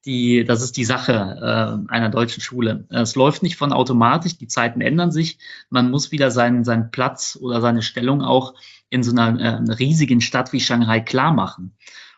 das ist die Sache einer deutschen Schule. Es läuft nicht von automatisch, die Zeiten ändern sich. Man muss wieder seinen Platz oder seine Stellung auch in so einer riesigen Stadt wie Shanghai klar machen.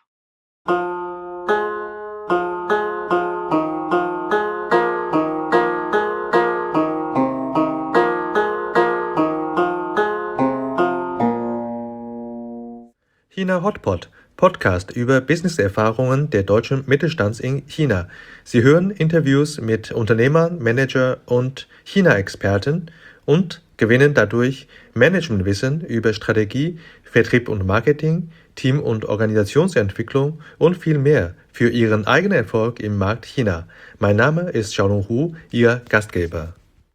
China Hotpot, Podcast über Business-Erfahrungen der deutschen Mittelstands in China. Sie hören Interviews mit Unternehmern, Manager und China-Experten und gewinnen dadurch Managementwissen über Strategie, Vertrieb und Marketing, Team- und Organisationsentwicklung und viel mehr für Ihren eigenen Erfolg im Markt China. Mein Name ist Xiaolong Hu, Ihr Gastgeber.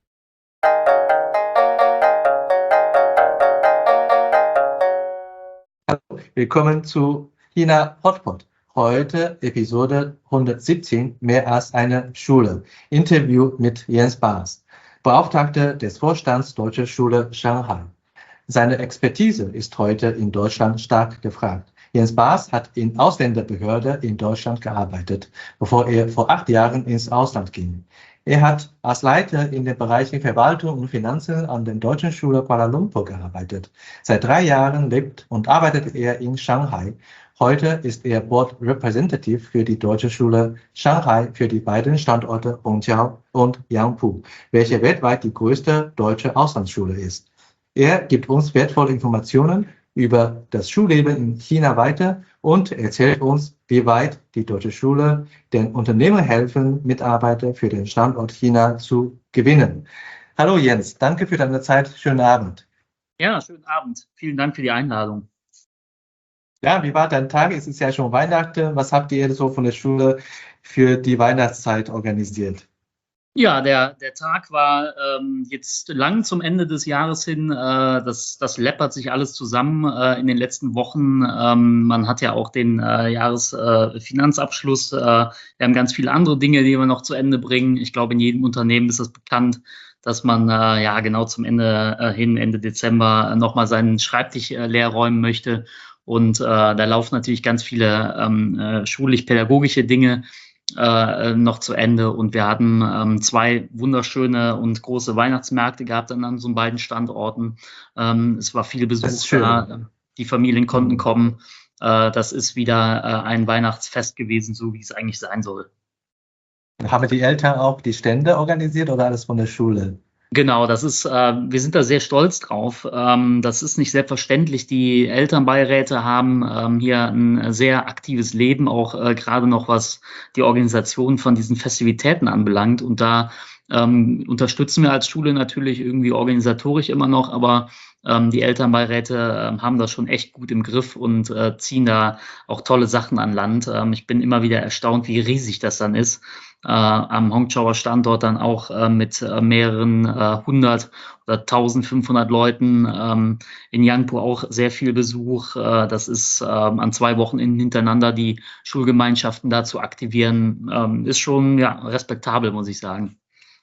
Willkommen zu China Hotpot. Heute Episode 117, mehr als eine Schule. Interview mit Jens Baas, Beauftragter des Vorstands Deutsche Schule Shanghai. Seine Expertise ist heute in Deutschland stark gefragt. Jens Baas hat in Ausländerbehörde in Deutschland gearbeitet, bevor er vor 8 Jahren ins Ausland ging. Er hat als Leiter in den Bereichen Verwaltung und Finanzen an der Deutschen Schule Kuala Lumpur gearbeitet. Seit 3 Jahren lebt und arbeitet er in Shanghai. Heute ist er Board Representative für die Deutsche Schule Shanghai für die beiden Standorte Hongqiao und Yangpu, welche weltweit die größte deutsche Auslandsschule ist. Er gibt uns wertvolle Informationen über das Schulleben in China weiter und erzählt uns, wie weit die deutsche Schule den Unternehmen helfen, Mitarbeiter für den Standort China zu gewinnen. Hallo Jens, danke für deine Zeit. Schönen Abend. Ja, schönen Abend. Vielen Dank für die Einladung. Ja, wie war dein Tag? Es ist ja schon Weihnachten. Was habt ihr so von der Schule für die Weihnachtszeit organisiert? Ja, der Tag war jetzt lang zum Ende des Jahres hin. Das läppert sich alles zusammen in den letzten Wochen. Man hat ja auch den Jahresfinanzabschluss. Wir haben ganz viele andere Dinge, die wir noch zu Ende bringen. Ich glaube, in jedem Unternehmen ist es bekannt, dass man ja genau zum Ende hin, Ende Dezember, nochmal seinen Schreibtisch leer räumen möchte. Und da laufen natürlich ganz viele schulisch-pädagogische Dinge noch zu Ende. Und wir hatten 2 wunderschöne und große Weihnachtsmärkte gehabt an so beiden Standorten. Es war viel Besuch da, die Familien konnten kommen. Das ist wieder ein Weihnachtsfest gewesen, so wie es eigentlich sein soll. Haben die Eltern auch die Stände organisiert oder alles von der Schule? Genau, wir sind da sehr stolz drauf. Das ist nicht selbstverständlich. Die Elternbeiräte haben hier ein sehr aktives Leben, auch gerade noch was die Organisation von diesen Festivitäten anbelangt. Und da unterstützen wir als Schule natürlich irgendwie organisatorisch immer noch, aber die Elternbeiräte haben das schon echt gut im Griff und ziehen da auch tolle Sachen an Land. Ich bin immer wieder erstaunt, wie riesig das dann ist. Am Hongqiaoer Standort dann auch mit mehreren 100 oder 1500 Leuten, in Yangpu auch sehr viel Besuch. Das ist an 2 Wochenenden hintereinander die Schulgemeinschaften da zu aktivieren, ist schon ja respektabel, muss ich sagen.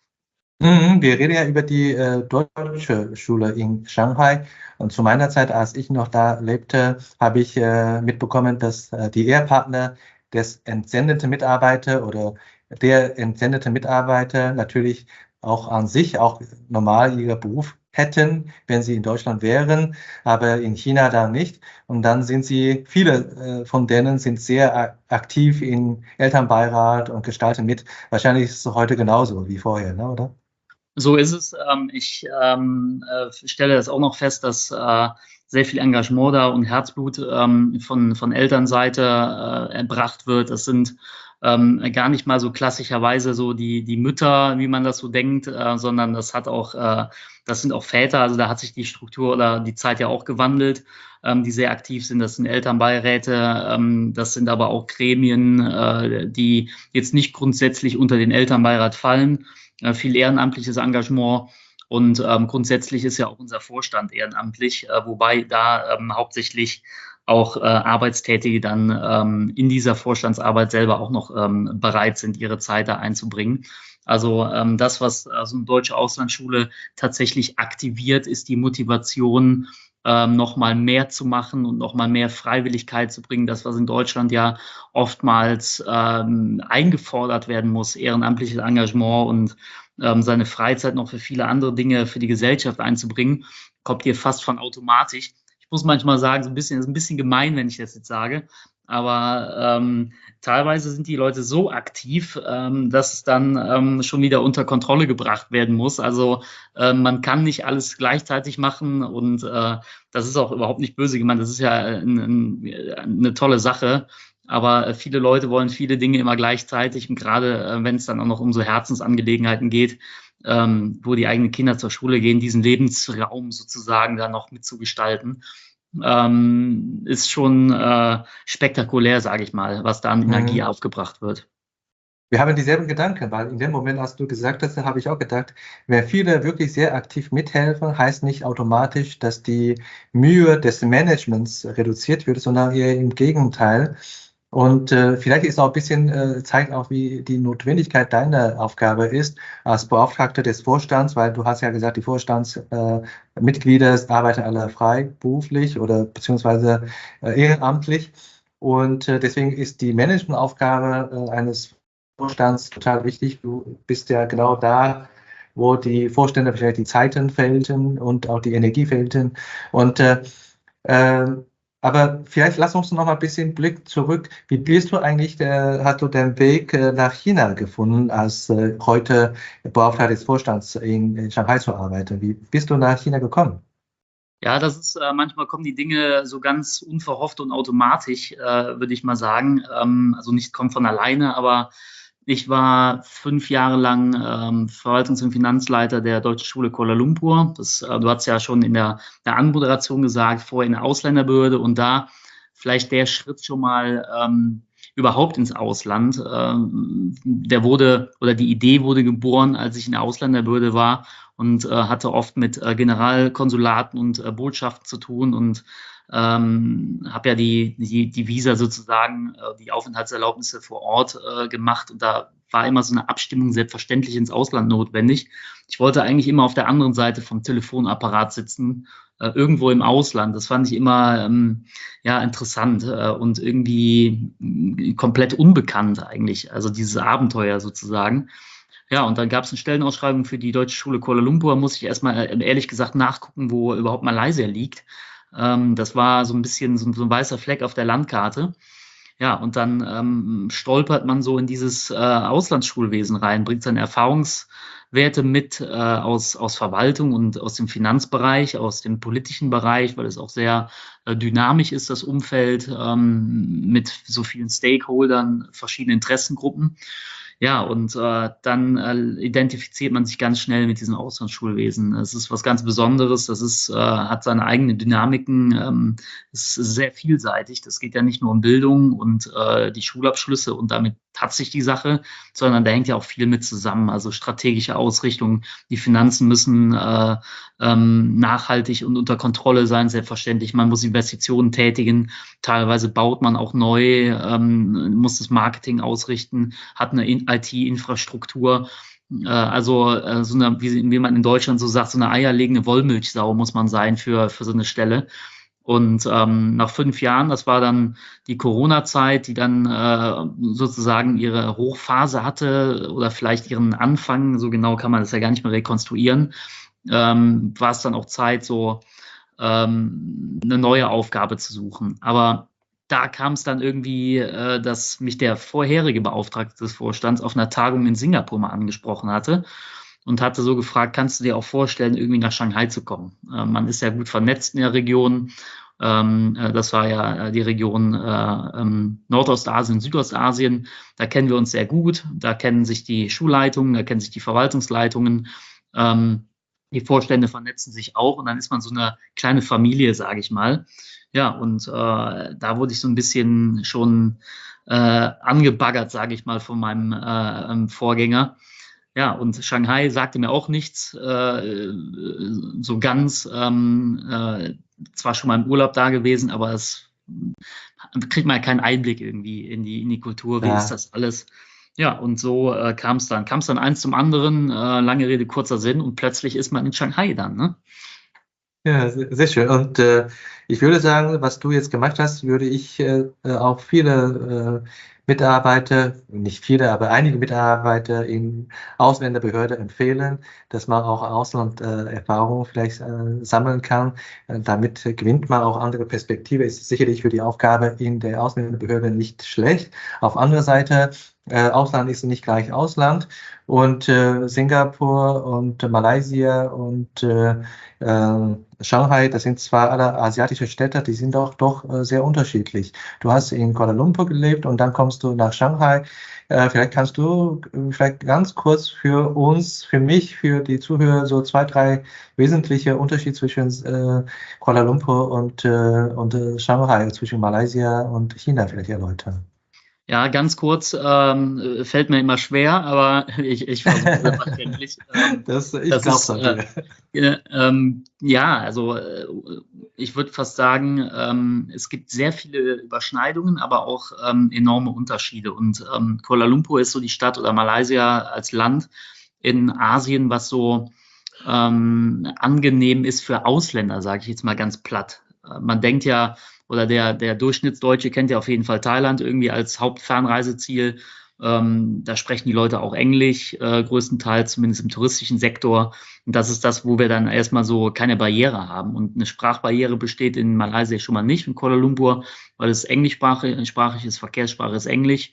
Wir reden ja über die deutsche Schule in Shanghai. Und zu meiner Zeit, als ich noch da lebte, habe ich mitbekommen, dass die Ehepartner des entsendeten Mitarbeiter oder der entsendete Mitarbeiter natürlich auch an sich auch normal ihren Beruf hätten, wenn sie in Deutschland wären, aber in China da nicht. Und dann sind viele von denen sind sehr aktiv im Elternbeirat und gestalten mit. Wahrscheinlich ist es heute genauso wie vorher, ne, oder? So ist es. Ich stelle das auch noch fest, dass sehr viel Engagement da und Herzblut von Elternseite erbracht wird. Das sind gar nicht mal so klassischerweise so die Mütter, wie man das so denkt, sondern das sind auch Väter. Also da hat sich die Struktur oder die Zeit ja auch gewandelt, die sehr aktiv sind. Das sind Elternbeiräte, das sind aber auch Gremien, die jetzt nicht grundsätzlich unter den Elternbeirat fallen. Viel ehrenamtliches Engagement und grundsätzlich ist ja auch unser Vorstand ehrenamtlich, wobei da hauptsächlich auch Arbeitstätige dann in dieser Vorstandsarbeit selber auch noch bereit sind, ihre Zeit da einzubringen. Also das, was so eine deutsche Auslandsschule tatsächlich aktiviert, ist die Motivation noch mal mehr zu machen und noch mal mehr Freiwilligkeit zu bringen. Das, was in Deutschland ja oftmals eingefordert werden muss, ehrenamtliches Engagement und seine Freizeit noch für viele andere Dinge für die Gesellschaft einzubringen, kommt hier fast von automatisch. Ich muss manchmal sagen, das ist ein bisschen gemein, wenn ich das jetzt sage, aber teilweise sind die Leute so aktiv, dass es dann schon wieder unter Kontrolle gebracht werden muss. Also man kann nicht alles gleichzeitig machen und das ist auch überhaupt nicht böse gemeint. Das ist ja eine tolle Sache. Aber viele Leute wollen viele Dinge immer gleichzeitig und gerade wenn es dann auch noch um so Herzensangelegenheiten geht, wo die eigenen Kinder zur Schule gehen, diesen Lebensraum sozusagen da noch mitzugestalten, ist schon spektakulär, sage ich mal, was da an Energie aufgebracht wird. Wir haben dieselben Gedanken, weil in dem Moment, als du gesagt hast, habe ich auch gedacht, wenn viele wirklich sehr aktiv mithelfen, heißt nicht automatisch, dass die Mühe des Managements reduziert wird, sondern eher im Gegenteil. Und vielleicht ist auch ein bisschen, zeigt auch, wie die Notwendigkeit deiner Aufgabe ist als Beauftragter des Vorstands, weil du hast ja gesagt, die Vorstandsmitglieder arbeiten alle freiberuflich oder beziehungsweise ehrenamtlich. Und deswegen ist die Managementaufgabe eines Vorstands total wichtig. Du bist ja genau da, wo die Vorstände vielleicht die Zeiten fehlten und auch die Energie fehlten. Und aber vielleicht lass uns noch mal ein bisschen Blick zurück. Wie bist du eigentlich, hast du den Weg nach China gefunden, als heute Beauftragter des Vorstands in Shanghai zu arbeiten? Wie bist du nach China gekommen? Ja, das ist manchmal kommen die Dinge so ganz unverhofft und automatisch, würde ich mal sagen. Also nicht kommt von alleine, aber ich war 5 Jahre lang Verwaltungs- und Finanzleiter der Deutschen Schule Kuala Lumpur. Du hast ja schon in der Anmoderation gesagt, vorher in der Ausländerbehörde und da vielleicht der Schritt schon mal überhaupt ins Ausland. Die Idee wurde geboren, als ich in der Ausländerbehörde war und hatte oft mit Generalkonsulaten und Botschaften zu tun und habe ja die Visa sozusagen, die Aufenthaltserlaubnisse vor Ort gemacht und da war immer so eine Abstimmung selbstverständlich ins Ausland notwendig. Ich wollte eigentlich immer auf der anderen Seite vom Telefonapparat sitzen, irgendwo im Ausland. Das fand ich immer ja interessant und irgendwie komplett unbekannt eigentlich, also dieses Abenteuer sozusagen. Ja, und dann gab es eine Stellenausschreibung für die Deutsche Schule Kuala Lumpur. Muss ich erstmal ehrlich gesagt nachgucken, wo überhaupt Malaysia liegt. Das war so ein bisschen so ein weißer Fleck auf der Landkarte. Ja, und dann stolpert man so in dieses Auslandsschulwesen rein, bringt seine Erfahrungswerte mit aus Verwaltung und aus dem Finanzbereich, aus dem politischen Bereich, weil es auch sehr dynamisch ist, das Umfeld mit so vielen Stakeholdern, verschiedenen Interessengruppen. Ja, und dann identifiziert man sich ganz schnell mit diesem Auslandsschulwesen. Es ist was ganz Besonderes, hat seine eigenen Dynamiken, es ist sehr vielseitig. Das geht ja nicht nur um Bildung und die Schulabschlüsse und damit hat sich die Sache, sondern da hängt ja auch viel mit zusammen. Also strategische Ausrichtung, die Finanzen müssen nachhaltig und unter Kontrolle sein, selbstverständlich. Man muss Investitionen tätigen, teilweise baut man auch neu, muss das Marketing ausrichten, hat eine IT-Infrastruktur. So eine, wie man in Deutschland so sagt, so eine eierlegende Wollmilchsau muss man sein für so eine Stelle. Und nach 5 Jahren, das war dann die Corona-Zeit, die dann sozusagen ihre Hochphase hatte oder vielleicht ihren Anfang, so genau kann man das ja gar nicht mehr rekonstruieren, war es dann auch Zeit, so eine neue Aufgabe zu suchen. Aber da kam es dann irgendwie, dass mich der vorherige Beauftragte des Vorstands auf einer Tagung in Singapur mal angesprochen hatte und hatte so gefragt, kannst du dir auch vorstellen, irgendwie nach Shanghai zu kommen? Man ist ja gut vernetzt in der Region. Das war ja die Region Nordostasien, Südostasien. Da kennen wir uns sehr gut. Da kennen sich die Schulleitungen, da kennen sich die Verwaltungsleitungen. Die Vorstände vernetzen sich auch und dann ist man so eine kleine Familie, sage ich mal. Ja, und da wurde ich so ein bisschen schon angebaggert, sage ich mal, von meinem Vorgänger. Ja, und Shanghai sagte mir auch nichts so ganz. Zwar schon mal im Urlaub da gewesen, aber es kriegt man ja keinen Einblick irgendwie in die Kultur. Wie ist das alles? Ja, und so kam es dann. Kam es dann eins zum anderen, lange Rede, kurzer Sinn, und plötzlich ist man in Shanghai dann, ne? Ja, sehr schön. Und ich würde sagen, was du jetzt gemacht hast, würde ich auch viele Mitarbeiter, nicht viele, aber einige Mitarbeiter in Ausländerbehörde empfehlen, dass man auch Auslandserfahrung vielleicht sammeln kann. Damit gewinnt man auch andere Perspektive. Ist sicherlich für die Aufgabe in der Ausländerbehörde nicht schlecht. Auf anderer Seite, Ausland ist nicht gleich Ausland. Und Singapur und Malaysia und Shanghai, das sind zwar alle asiatische Städte, die sind doch sehr unterschiedlich. Du hast in Kuala Lumpur gelebt und dann kommst du nach Shanghai. Vielleicht kannst du vielleicht ganz kurz für uns, für mich, für die Zuhörer so zwei, drei wesentliche Unterschiede zwischen Kuala Lumpur und Shanghai, zwischen Malaysia und China vielleicht erläutern. Ja, ganz kurz, fällt mir immer schwer, aber ich versuche selbstverständlich. Ich Das glaub's ist, an dir. ja, also ich würde fast sagen, es gibt sehr viele Überschneidungen, aber auch enorme Unterschiede. Und Kuala Lumpur ist so die Stadt oder Malaysia als Land in Asien, was so angenehm ist für Ausländer, sage ich jetzt mal ganz platt. Man denkt ja, oder der Durchschnittsdeutsche kennt ja auf jeden Fall Thailand irgendwie als Hauptfernreiseziel. Da sprechen die Leute auch Englisch, größtenteils, zumindest im touristischen Sektor. Und das ist das, wo wir dann erstmal so keine Barriere haben. Und eine Sprachbarriere besteht in Malaysia schon mal nicht, in Kuala Lumpur, weil es englischsprachig ist, Verkehrssprache ist Englisch.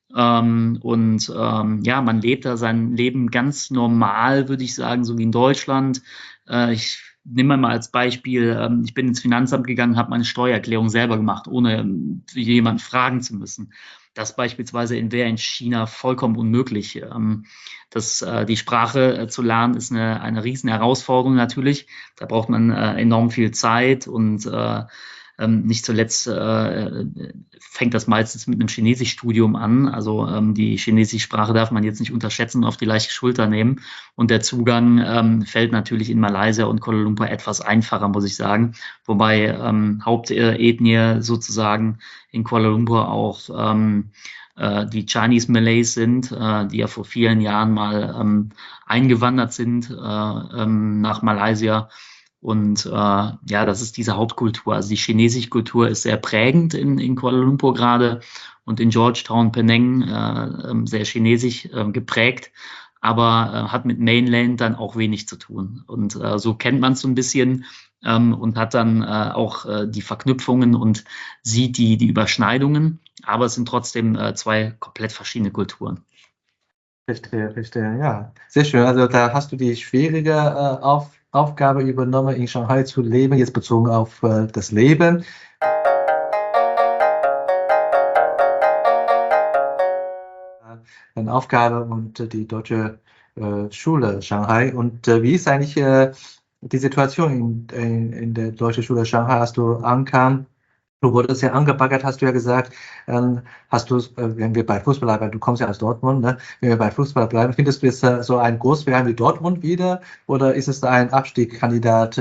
Ja, man lebt da sein Leben ganz normal, würde ich sagen, so wie in Deutschland. Ich nehme mal als Beispiel, ich bin ins Finanzamt gegangen, habe meine Steuererklärung selber gemacht, ohne jemanden fragen zu müssen. Das beispielsweise wäre in China vollkommen unmöglich. Die Sprache zu lernen ist eine riesen Herausforderung natürlich. Da braucht man enorm viel Zeit und nicht zuletzt fängt das meistens mit einem Chinesischstudium an. Also die chinesische Sprache darf man jetzt nicht unterschätzen und auf die leichte Schulter nehmen. Und der Zugang fällt natürlich in Malaysia und Kuala Lumpur etwas einfacher, muss ich sagen. Wobei Hauptethnie sozusagen in Kuala Lumpur auch die Chinese Malays sind, die ja vor vielen Jahren mal eingewandert sind nach Malaysia. Und ja, das ist diese Hauptkultur. Also die chinesische Kultur ist sehr prägend in Kuala Lumpur gerade und in Georgetown, Penang sehr chinesisch geprägt, aber hat mit Mainland dann auch wenig zu tun. Und so kennt man es so ein bisschen und hat dann auch die Verknüpfungen und sieht die Überschneidungen, aber es sind trotzdem zwei komplett verschiedene Kulturen. Verstehe, verstehe, ja. Sehr schön. Also da hast du die schwierige Aufgabe übernommen, in Shanghai zu leben, jetzt bezogen auf das Leben. Eine Aufgabe und die deutsche Schule Shanghai. Und wie ist eigentlich die Situation in der deutschen Schule Shanghai, als du ankam? Du wurdest ja angebaggert, hast du ja gesagt. Hast du, wenn wir bei Fußball bleiben, du kommst ja aus Dortmund, ne? Wenn wir bei Fußball bleiben, findest du jetzt so ein Großverein wie Dortmund wieder? Oder ist es ein Abstiegskandidat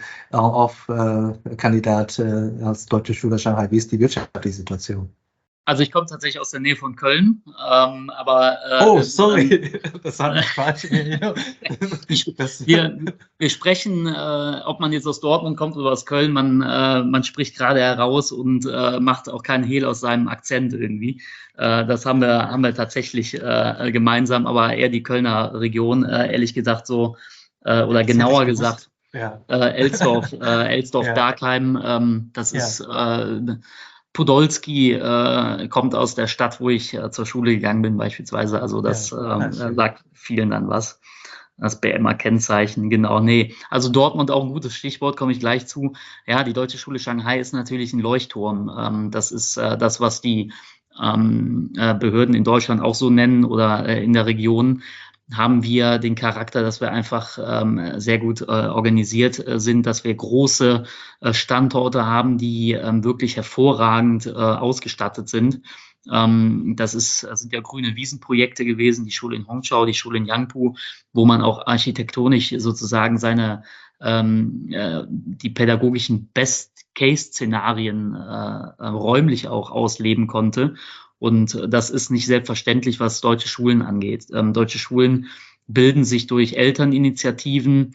Kandidat als deutsche Schule Shanghai? Wie ist die wirtschaftliche Situation? Also ich komme tatsächlich aus der Nähe von Köln, aber Oh, sorry, das habe ich falsch. wir, wir sprechen, ob man jetzt aus Dortmund kommt oder aus Köln, man spricht gerade heraus und macht auch keinen Hehl aus seinem Akzent irgendwie. Das haben wir tatsächlich gemeinsam, aber eher die Kölner Region, ehrlich gesagt so, oder genauer gesagt, Ja. Ja. Elsdorf-Bergheim, das Ja. ist Podolski kommt aus der Stadt, wo ich zur Schule gegangen bin, beispielsweise. Also das sagt vielen dann was. Das BMer Kennzeichen, genau. Nee, also Dortmund auch ein gutes Stichwort, komme ich gleich zu. Ja, die Deutsche Schule Shanghai ist natürlich ein Leuchtturm. Das ist das, was die Behörden in Deutschland auch so nennen oder in der Region haben wir den Charakter, dass wir einfach sehr gut organisiert sind, dass wir große Standorte haben, die wirklich hervorragend ausgestattet sind. Das sind ja grüne Wiesenprojekte gewesen, die Schule in Hongqiao, die Schule in Yangpu, wo man auch architektonisch sozusagen die pädagogischen Best-Case-Szenarien räumlich auch ausleben konnte. Und das ist nicht selbstverständlich, was deutsche Schulen angeht. Deutsche Schulen bilden sich durch Elterninitiativen,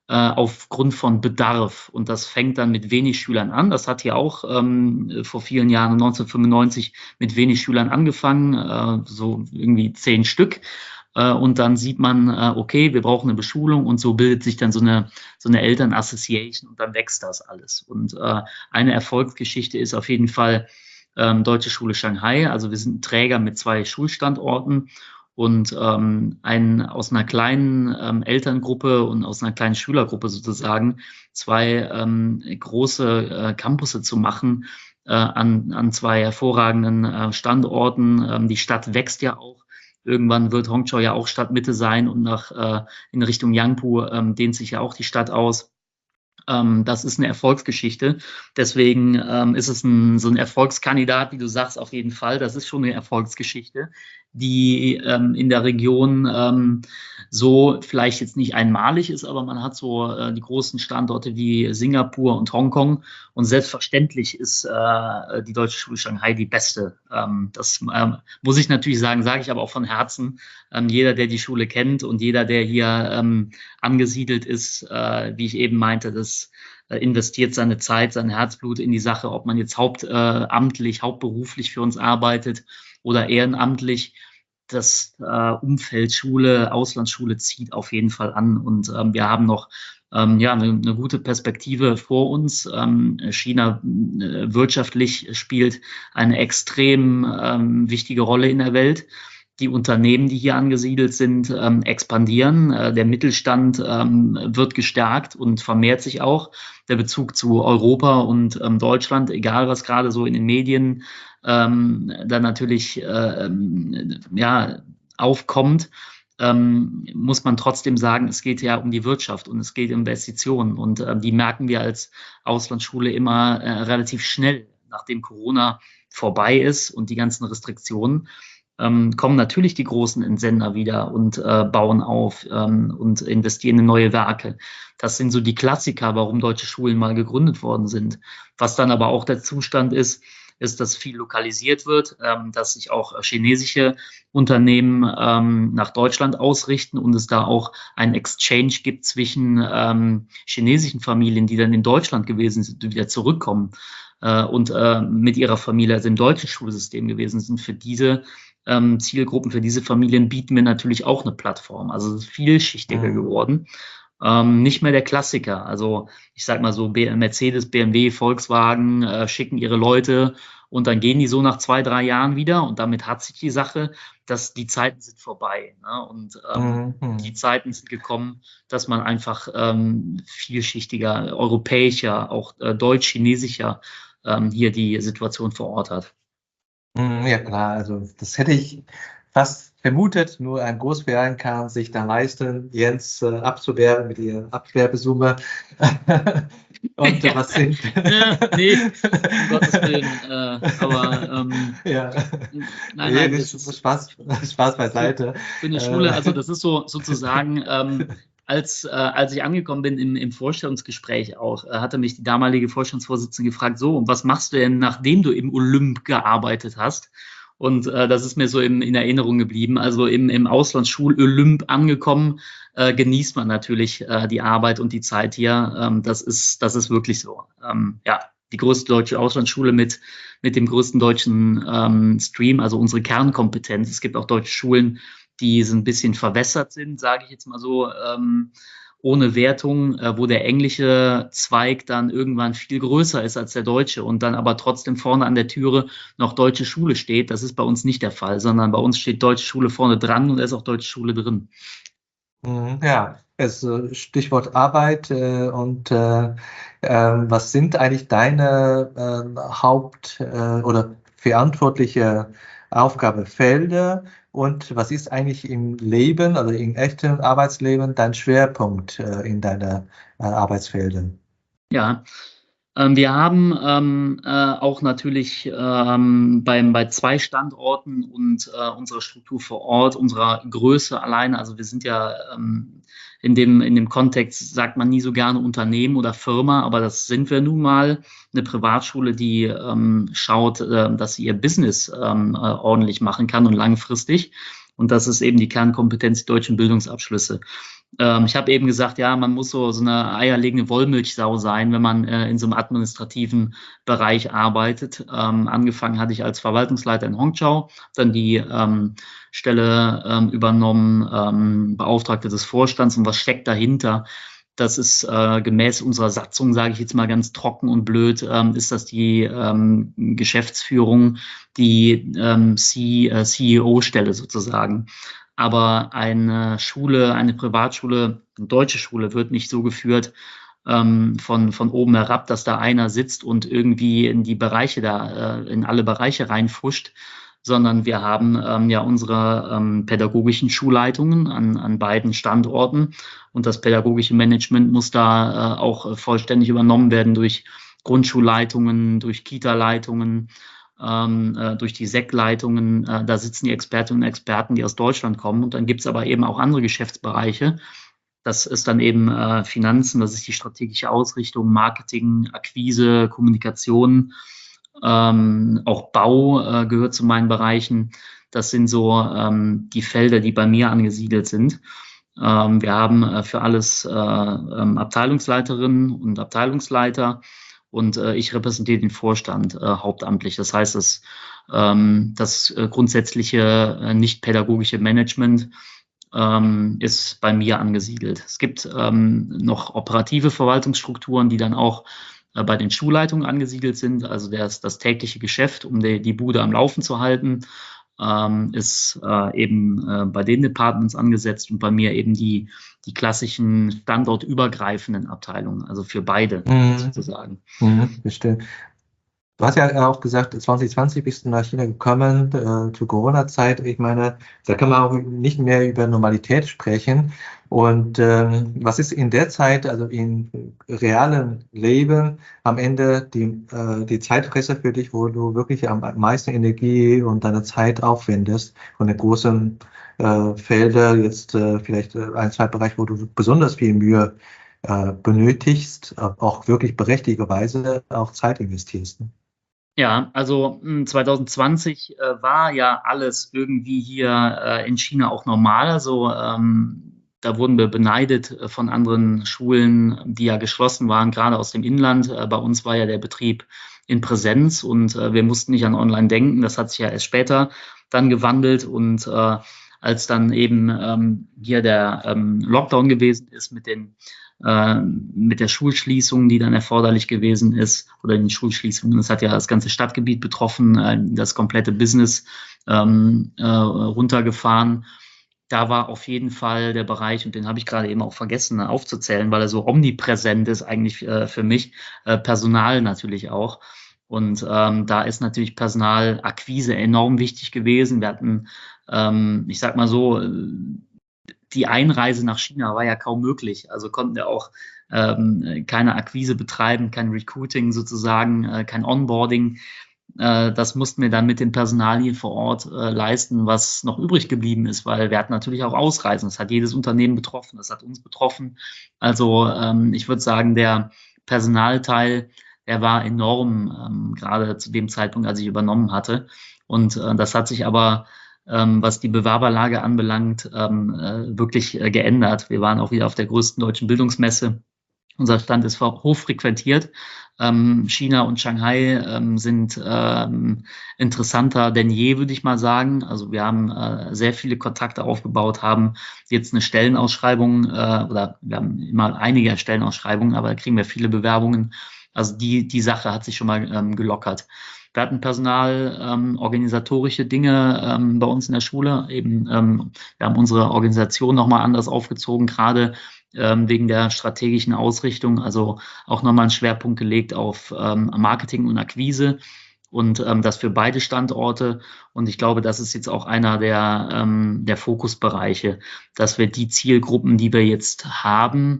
aufgrund von Bedarf. Und das fängt dann mit wenig Schülern an. Das hat hier auch vor vielen Jahren, 1995, mit wenig Schülern angefangen, so irgendwie 10 Stück. Und dann sieht man, okay, wir brauchen eine Beschulung, und so bildet sich dann so eine Eltern-Association, und dann wächst das alles. Und eine Erfolgsgeschichte ist auf jeden Fall Deutsche Schule Shanghai. Also wir sind ein Träger mit 2 Schulstandorten. Und aus einer kleinen Elterngruppe und aus einer kleinen Schülergruppe sozusagen 2 große Campusse zu machen an 2 hervorragenden Standorten. Die Stadt wächst ja auch. Irgendwann wird Hongqiao ja auch Stadtmitte sein, und in Richtung Yangpu dehnt sich ja auch die Stadt aus. Das ist eine Erfolgsgeschichte. Deswegen ist es so ein Erfolgskandidat, wie du sagst, auf jeden Fall. Das ist schon eine Erfolgsgeschichte, die in der Region so vielleicht jetzt nicht einmalig ist, aber man hat so die großen Standorte wie Singapur und Hongkong, und selbstverständlich ist die Deutsche Schule Shanghai die beste. Das muss ich natürlich sagen, sage ich aber auch von Herzen. Jeder, der die Schule kennt, und jeder, der hier angesiedelt ist, wie ich eben meinte, das investiert seine Zeit, sein Herzblut in die Sache, ob man jetzt hauptberuflich für uns arbeitet oder ehrenamtlich. Das Umfeld Schule, Auslandsschule zieht auf jeden Fall an, und wir haben noch eine gute Perspektive vor uns. China wirtschaftlich spielt eine extrem wichtige Rolle in der Welt. Die Unternehmen, die hier angesiedelt sind, expandieren. Der Mittelstand wird gestärkt und vermehrt sich auch. Der Bezug zu Europa und Deutschland, egal was gerade so in den Medien dann natürlich aufkommt, muss man trotzdem sagen, es geht ja um die Wirtschaft und es geht um Investitionen. Und die merken wir als Auslandsschule immer relativ schnell, nachdem Corona vorbei ist und die ganzen Restriktionen. Kommen natürlich die großen Entsender wieder und bauen auf und investieren in neue Werke. Das sind so die Klassiker, warum deutsche Schulen mal gegründet worden sind. Was dann aber auch der Zustand ist, dass viel lokalisiert wird, dass sich auch chinesische Unternehmen nach Deutschland ausrichten und es da auch einen Exchange gibt zwischen chinesischen Familien, die dann in Deutschland gewesen sind, die wieder zurückkommen und mit ihrer Familie, also im deutschen Schulsystem gewesen sind. Für diese Zielgruppen, für diese Familien bieten wir natürlich auch eine Plattform. Also es ist vielschichtiger geworden. Nicht mehr der Klassiker. Also ich sag mal so, Mercedes, BMW, Volkswagen schicken ihre Leute und dann gehen die so nach 2, 3 Jahren wieder, und damit hat sich die Sache, dass die Zeiten sind vorbei. Ne? Und die Zeiten sind gekommen, dass man einfach vielschichtiger, europäischer, auch deutsch-chinesischer hier die Situation vor Ort hat. Ja klar, also das hätte ich fast vermutet, nur ein Großverein kann sich dann leisten, Jens abzuwerben mit ihrer Abwerbesumme. Und was sind... nee, um Gottes Willen. Aber ja. nein, das ist Spaß beiseite. Für eine Schule, also das ist so sozusagen, als ich angekommen bin im Vorstellungsgespräch auch, hatte mich die damalige Vorstandsvorsitzende gefragt, so, und was machst du denn, nachdem du im Olymp gearbeitet hast? Und das ist mir so in Erinnerung geblieben. Also im Auslandsschul-Olymp angekommen, genießt man natürlich die Arbeit und die Zeit hier. Das ist wirklich so. Die größte deutsche Auslandsschule mit dem größten deutschen Stream, also unsere Kernkompetenz. Es gibt auch deutsche Schulen, die so ein bisschen verwässert sind, sage ich jetzt mal so, ohne Wertung, wo der englische Zweig dann irgendwann viel größer ist als der deutsche und dann aber trotzdem vorne an der Türe noch deutsche Schule steht. Das ist bei uns nicht der Fall, sondern bei uns steht deutsche Schule vorne dran und da ist auch deutsche Schule drin. Ja, Stichwort Arbeit und was sind eigentlich deine Haupt- oder verantwortliche Aufgabenfelder und was ist eigentlich im Leben, also im echten Arbeitsleben, dein Schwerpunkt in deinen Arbeitsfeldern? Ja, wir haben auch natürlich bei 2 Standorten und unserer Struktur vor Ort, unserer Größe alleine, also wir sind ja in dem Kontext, sagt man nie so gerne Unternehmen oder Firma, aber das sind wir nun mal, eine Privatschule, die schaut, dass sie ihr Business ordentlich machen kann und langfristig. Und das ist eben die Kernkompetenz, die deutschen Bildungsabschlüsse. Ich habe eben gesagt, ja, man muss so eine eierlegende Wollmilchsau sein, wenn man in so einem administrativen Bereich arbeitet. Angefangen hatte ich als Verwaltungsleiter in Hongqiao, dann die Stelle übernommen, Beauftragte des Vorstands. Und was steckt dahinter? Das ist gemäß unserer Satzung, sage ich jetzt mal ganz trocken und blöd, ist das die Geschäftsführung, die CEO-Stelle sozusagen. Aber eine Schule, eine Privatschule, eine deutsche Schule wird nicht so geführt von oben herab, dass da einer sitzt und irgendwie in die Bereiche in alle Bereiche reinfuscht, sondern wir haben ja unsere pädagogischen Schulleitungen an beiden Standorten und das pädagogische Management muss da auch vollständig übernommen werden durch Grundschulleitungen, durch Kita-Leitungen, durch die SEC-Leitungen. Da sitzen die Expertinnen und Experten, die aus Deutschland kommen. Und dann gibt es aber eben auch andere Geschäftsbereiche. Das ist dann eben Finanzen, das ist die strategische Ausrichtung, Marketing, Akquise, Kommunikation. Auch Bau gehört zu meinen Bereichen. Das sind so die Felder, die bei mir angesiedelt sind. Wir haben für alles Abteilungsleiterinnen und Abteilungsleiter. Und ich repräsentiere den Vorstand hauptamtlich. Das heißt, das grundsätzliche nicht-pädagogische Management ist bei mir angesiedelt. Es gibt noch operative Verwaltungsstrukturen, die dann auch bei den Schulleitungen angesiedelt sind. Also das tägliche Geschäft, um die Bude am Laufen zu halten, ist eben bei den Departments angesetzt und bei mir eben die klassischen standortübergreifenden Abteilungen, also für beide sozusagen. Bestimmt. Du hast ja auch gesagt, 2020 bist du nach China gekommen, zur Corona-Zeit. Ich meine, da kann man auch nicht mehr über Normalität sprechen. Und was ist in der Zeit, also im realen Leben, am Ende die Zeitfresser für dich, wo du wirklich am meisten Energie und deine Zeit aufwendest von den großen Feldern, jetzt vielleicht ein, zwei Bereiche, wo du besonders viel Mühe benötigst, auch wirklich berechtigterweise auch Zeit investierst. Ne? Ja, also 2020 war ja alles irgendwie hier in China auch normal. Also da wurden wir beneidet von anderen Schulen, die ja geschlossen waren, gerade aus dem Inland. Bei uns war ja der Betrieb in Präsenz und wir mussten nicht an Online denken. Das hat sich ja erst später dann gewandelt und als dann eben hier der Lockdown gewesen ist mit der Schulschließung, die dann erforderlich gewesen ist, oder den Schulschließungen. Das hat ja das ganze Stadtgebiet betroffen, das komplette Business runtergefahren. Da war auf jeden Fall der Bereich, und den habe ich gerade eben auch vergessen aufzuzählen, weil er so omnipräsent ist eigentlich für mich, Personal natürlich auch. Und da ist natürlich Personalakquise enorm wichtig gewesen. Wir hatten, ich sag mal so, die Einreise nach China war ja kaum möglich. Also konnten wir auch keine Akquise betreiben, kein Recruiting sozusagen, kein Onboarding. Das mussten wir dann mit dem Personal hier vor Ort leisten, was noch übrig geblieben ist, weil wir hatten natürlich auch Ausreisen. Das hat jedes Unternehmen betroffen, das hat uns betroffen. Also ich würde sagen, der Personalteil, der war enorm, gerade zu dem Zeitpunkt, als ich übernommen hatte. Und das hat sich aber was die Bewerberlage anbelangt, wirklich geändert. Wir waren auch wieder auf der größten deutschen Bildungsmesse. Unser Stand ist hochfrequentiert. China und Shanghai sind interessanter denn je, würde ich mal sagen. Also wir haben sehr viele Kontakte aufgebaut, haben jetzt eine Stellenausschreibung oder wir haben immer einige Stellenausschreibungen, aber da kriegen wir viele Bewerbungen. Also die Sache hat sich schon mal gelockert. Wir hatten organisatorische Dinge bei uns in der Schule. Eben, wir haben unsere Organisation nochmal anders aufgezogen, gerade wegen der strategischen Ausrichtung. Also auch nochmal einen Schwerpunkt gelegt auf Marketing und Akquise und das für beide Standorte. Und ich glaube, das ist jetzt auch einer der Fokusbereiche, dass wir die Zielgruppen, die wir jetzt haben,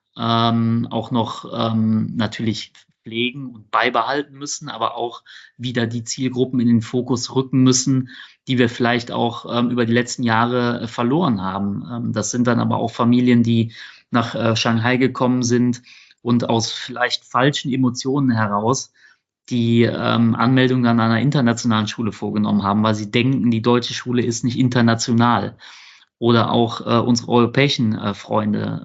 auch noch natürlich pflegen und beibehalten müssen, aber auch wieder die Zielgruppen in den Fokus rücken müssen, die wir vielleicht auch über die letzten Jahre verloren haben. Das sind dann aber auch Familien, die nach Shanghai gekommen sind und aus vielleicht falschen Emotionen heraus die Anmeldung an einer internationalen Schule vorgenommen haben, weil sie denken, die deutsche Schule ist nicht international. oder auch unsere europäischen Freunde,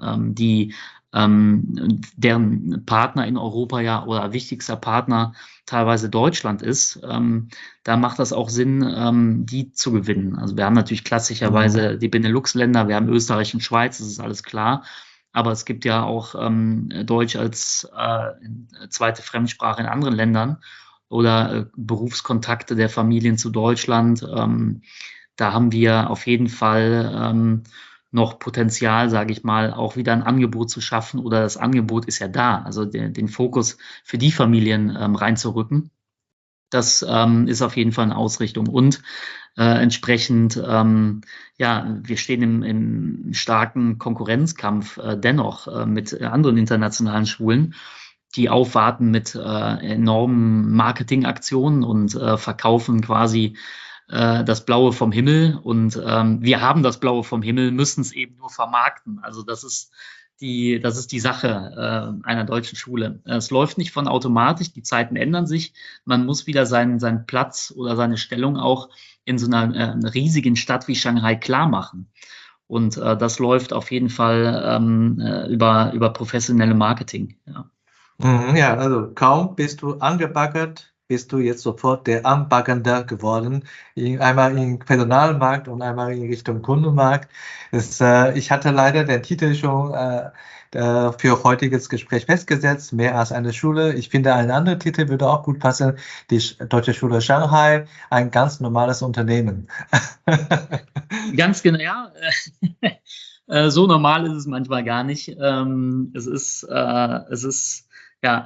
deren Partner in Europa ja oder wichtigster Partner teilweise Deutschland ist, da macht das auch Sinn, die zu gewinnen. Also wir haben natürlich klassischerweise die Benelux-Länder, wir haben Österreich und Schweiz, das ist alles klar. Aber es gibt ja auch Deutsch als zweite Fremdsprache in anderen Ländern oder Berufskontakte der Familien zu Deutschland. Da haben wir auf jeden Fall noch Potenzial, sage ich mal, auch wieder ein Angebot zu schaffen oder das Angebot ist ja da, also den Fokus für die Familien reinzurücken. Das ist auf jeden Fall eine Ausrichtung und entsprechend, ja, wir stehen im starken Konkurrenzkampf dennoch mit anderen internationalen Schulen, die aufwarten mit enormen Marketingaktionen und verkaufen quasi das Blaue vom Himmel. Und wir haben das Blaue vom Himmel, müssen es eben nur vermarkten. Also das ist die Sache einer deutschen Schule. Es läuft nicht von automatisch, die Zeiten ändern sich. Man muss wieder seinen Platz oder seine Stellung auch in so einer riesigen Stadt wie Shanghai klar machen. Und das läuft auf jeden Fall über professionelle Marketing. Ja. Ja, also kaum bist du angebaggert, bist du jetzt sofort der Anbaggender geworden. Einmal im Personalmarkt und einmal in Richtung Kundenmarkt. Ich hatte leider den Titel schon für heutiges Gespräch festgesetzt, mehr als eine Schule. Ich finde, ein anderer Titel würde auch gut passen. Die Deutsche Schule Shanghai, ein ganz normales Unternehmen. Ganz genau, ja. So normal ist es manchmal gar nicht. Es ist ja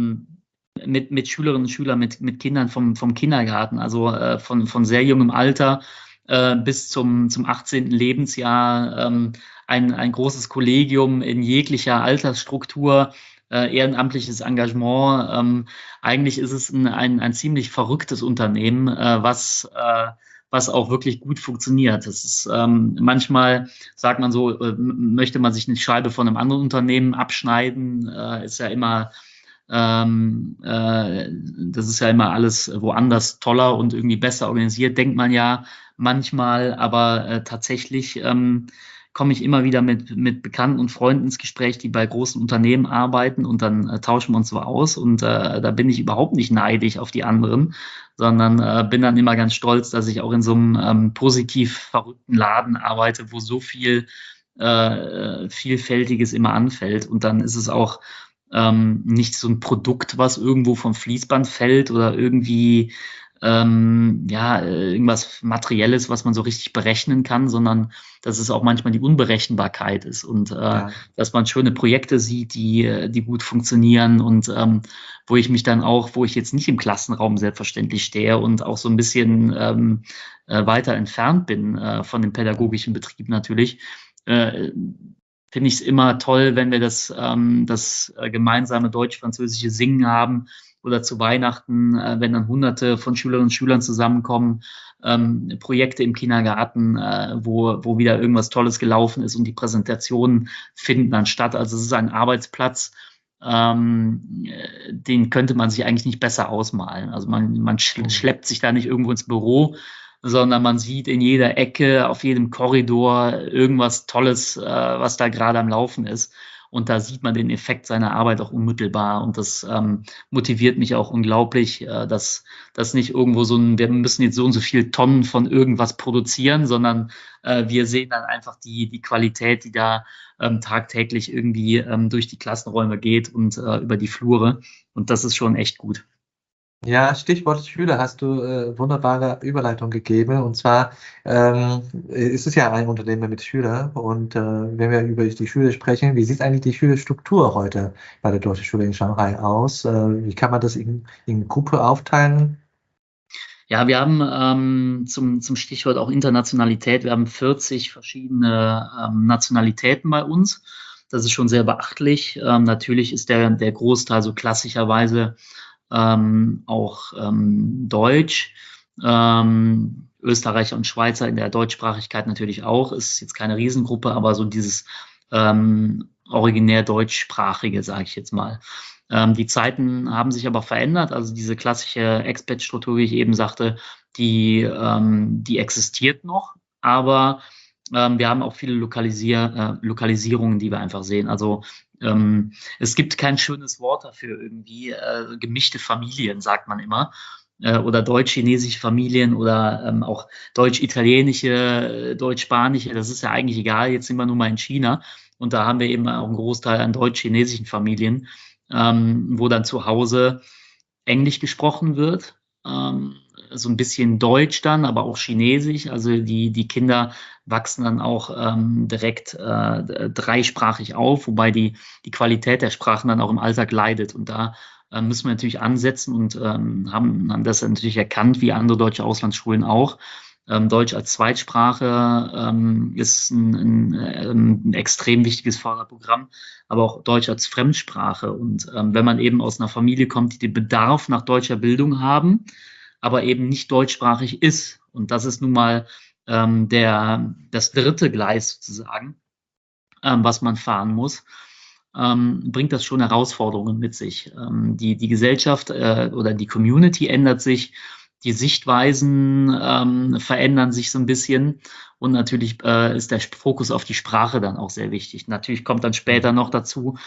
mit Schülerinnen und Schülern, mit Kindern vom Kindergarten, also von sehr jungem Alter bis zum 18. Lebensjahr, ein großes Kollegium in jeglicher Altersstruktur, ehrenamtliches Engagement. Eigentlich ist es ein ziemlich verrücktes Unternehmen, was auch wirklich gut funktioniert. Das ist manchmal, sagt man so, möchte man sich eine Scheibe von einem anderen Unternehmen abschneiden, ist ja immer das ist ja immer alles woanders toller und irgendwie besser organisiert, denkt man ja manchmal, aber tatsächlich komme ich immer wieder mit Bekannten und Freunden ins Gespräch, die bei großen Unternehmen arbeiten und dann tauschen wir uns so aus und da bin ich überhaupt nicht neidisch auf die anderen, sondern bin dann immer ganz stolz, dass ich auch in so einem positiv verrückten Laden arbeite, wo so viel Vielfältiges immer anfällt und dann ist es auch nicht so ein Produkt, was irgendwo vom Fließband fällt oder irgendwie ja, irgendwas Materielles, was man so richtig berechnen kann, sondern dass es auch manchmal die Unberechenbarkeit ist und Ja. dass man schöne Projekte sieht, die gut funktionieren und wo ich mich dann auch, wo ich jetzt nicht im Klassenraum selbstverständlich stehe und auch so ein bisschen weiter entfernt bin von dem pädagogischen Betrieb natürlich, finde ich es immer toll, wenn wir das gemeinsame deutsch-französische Singen haben oder zu Weihnachten, wenn dann Hunderte von Schülerinnen und Schülern zusammenkommen, Projekte im Kindergarten, wo wieder irgendwas Tolles gelaufen ist und die Präsentationen finden dann statt. Also es ist ein Arbeitsplatz, den könnte man sich eigentlich nicht besser ausmalen. Also man schleppt sich da nicht irgendwo ins Büro, sondern man sieht in jeder Ecke, auf jedem Korridor irgendwas Tolles, was da gerade am Laufen ist. Und da sieht man den Effekt seiner Arbeit auch unmittelbar. Und das motiviert mich auch unglaublich, dass nicht irgendwo wir müssen jetzt so und so viel Tonnen von irgendwas produzieren, sondern wir sehen dann einfach die Qualität, die da tagtäglich irgendwie durch die Klassenräume geht und über die Flure. Und das ist schon echt gut. Ja, Stichwort Schüler hast du wunderbare Überleitung gegeben. Und zwar ist es ja ein Unternehmen mit Schülern. Und wenn wir über die Schule sprechen, wie sieht eigentlich die Schülerstruktur heute bei der Deutschen Schule in Shanghai aus? Wie kann man das in Gruppe aufteilen? Ja, wir haben zum Stichwort auch Internationalität, wir haben 40 verschiedene Nationalitäten bei uns. Das ist schon sehr beachtlich. Natürlich ist der Großteil so klassischerweise auch Deutsch. Österreicher und Schweizer in der Deutschsprachigkeit natürlich auch. Ist jetzt keine Riesengruppe, aber so dieses originär deutschsprachige, sage ich jetzt mal. Die Zeiten haben sich aber verändert. Also diese klassische Expat-Struktur, wie ich eben sagte, die existiert noch, aber Wir haben auch viele Lokalisierungen, die wir einfach sehen. Also es gibt kein schönes Wort dafür irgendwie. Gemischte Familien, sagt man immer. Oder deutsch-chinesische Familien oder auch deutsch-italienische, deutsch-spanische. Das ist ja eigentlich egal. Jetzt sind wir nun mal in China. Und da haben wir eben auch einen Großteil an deutsch-chinesischen Familien, wo dann zu Hause Englisch gesprochen wird. So ein bisschen Deutsch dann, aber auch Chinesisch. Also die Kinder wachsen dann auch direkt dreisprachig auf, wobei die Qualität der Sprachen dann auch im Alltag leidet. Und da müssen wir natürlich ansetzen und haben das natürlich erkannt, wie andere deutsche Auslandsschulen auch. Deutsch als Zweitsprache ist ein extrem wichtiges Förderprogramm, aber auch Deutsch als Fremdsprache. Und wenn man eben aus einer Familie kommt, die den Bedarf nach deutscher Bildung haben, aber eben nicht deutschsprachig ist, und das ist nun mal das dritte Gleis sozusagen, was man fahren muss, bringt das schon Herausforderungen mit sich. Die Gesellschaft oder die Community ändert sich, die Sichtweisen verändern sich so ein bisschen und natürlich ist der Fokus auf die Sprache dann auch sehr wichtig. Natürlich kommt dann später noch dazu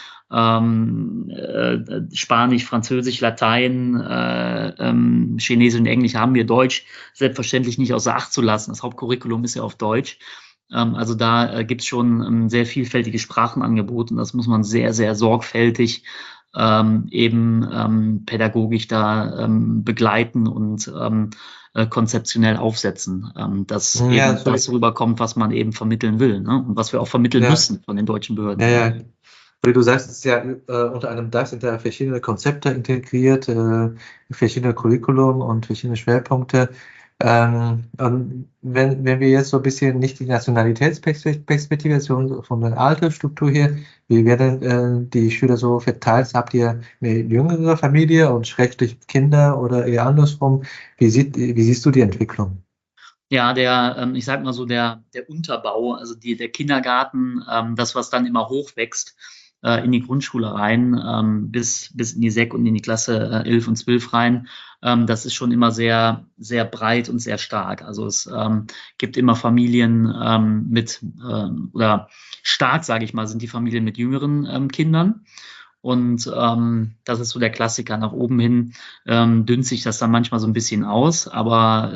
Spanisch, Französisch, Latein, Chinesisch und Englisch haben wir, Deutsch selbstverständlich nicht außer Acht zu lassen. Das Hauptcurriculum ist ja auf Deutsch. Also da gibt es schon ein sehr vielfältiges Sprachenangebot und das muss man sehr, sehr sorgfältig pädagogisch da begleiten und konzeptionell aufsetzen, dass Ja, eben das rüberkommt, was man eben vermitteln will, ne? Und was wir auch vermitteln müssen von den deutschen Behörden. Ja. Wie du sagst, es ist ja unter einem Dach sind da verschiedene Konzepte integriert, verschiedene Curriculum und verschiedene Schwerpunkte. Und wenn wir jetzt so ein bisschen nicht die Nationalitätsperspektive, sondern von der Altersstruktur her, wie werden die Schüler so verteilt? Habt ihr eine jüngere Familie und schrägstrich Kinder oder eher andersrum? Wie siehst du die Entwicklung? Ja, ich sag mal so, der Unterbau, also der Kindergarten, das, was dann immer hochwächst, in die Grundschule rein, bis in die Sek und in die Klasse 11 und 12 rein, das ist schon immer sehr, sehr breit und sehr stark. Also es gibt immer Familien oder stark, sage ich mal, sind die Familien mit jüngeren Kindern. Und das ist so der Klassiker. Nach oben hin dünnt sich das dann manchmal so ein bisschen aus, aber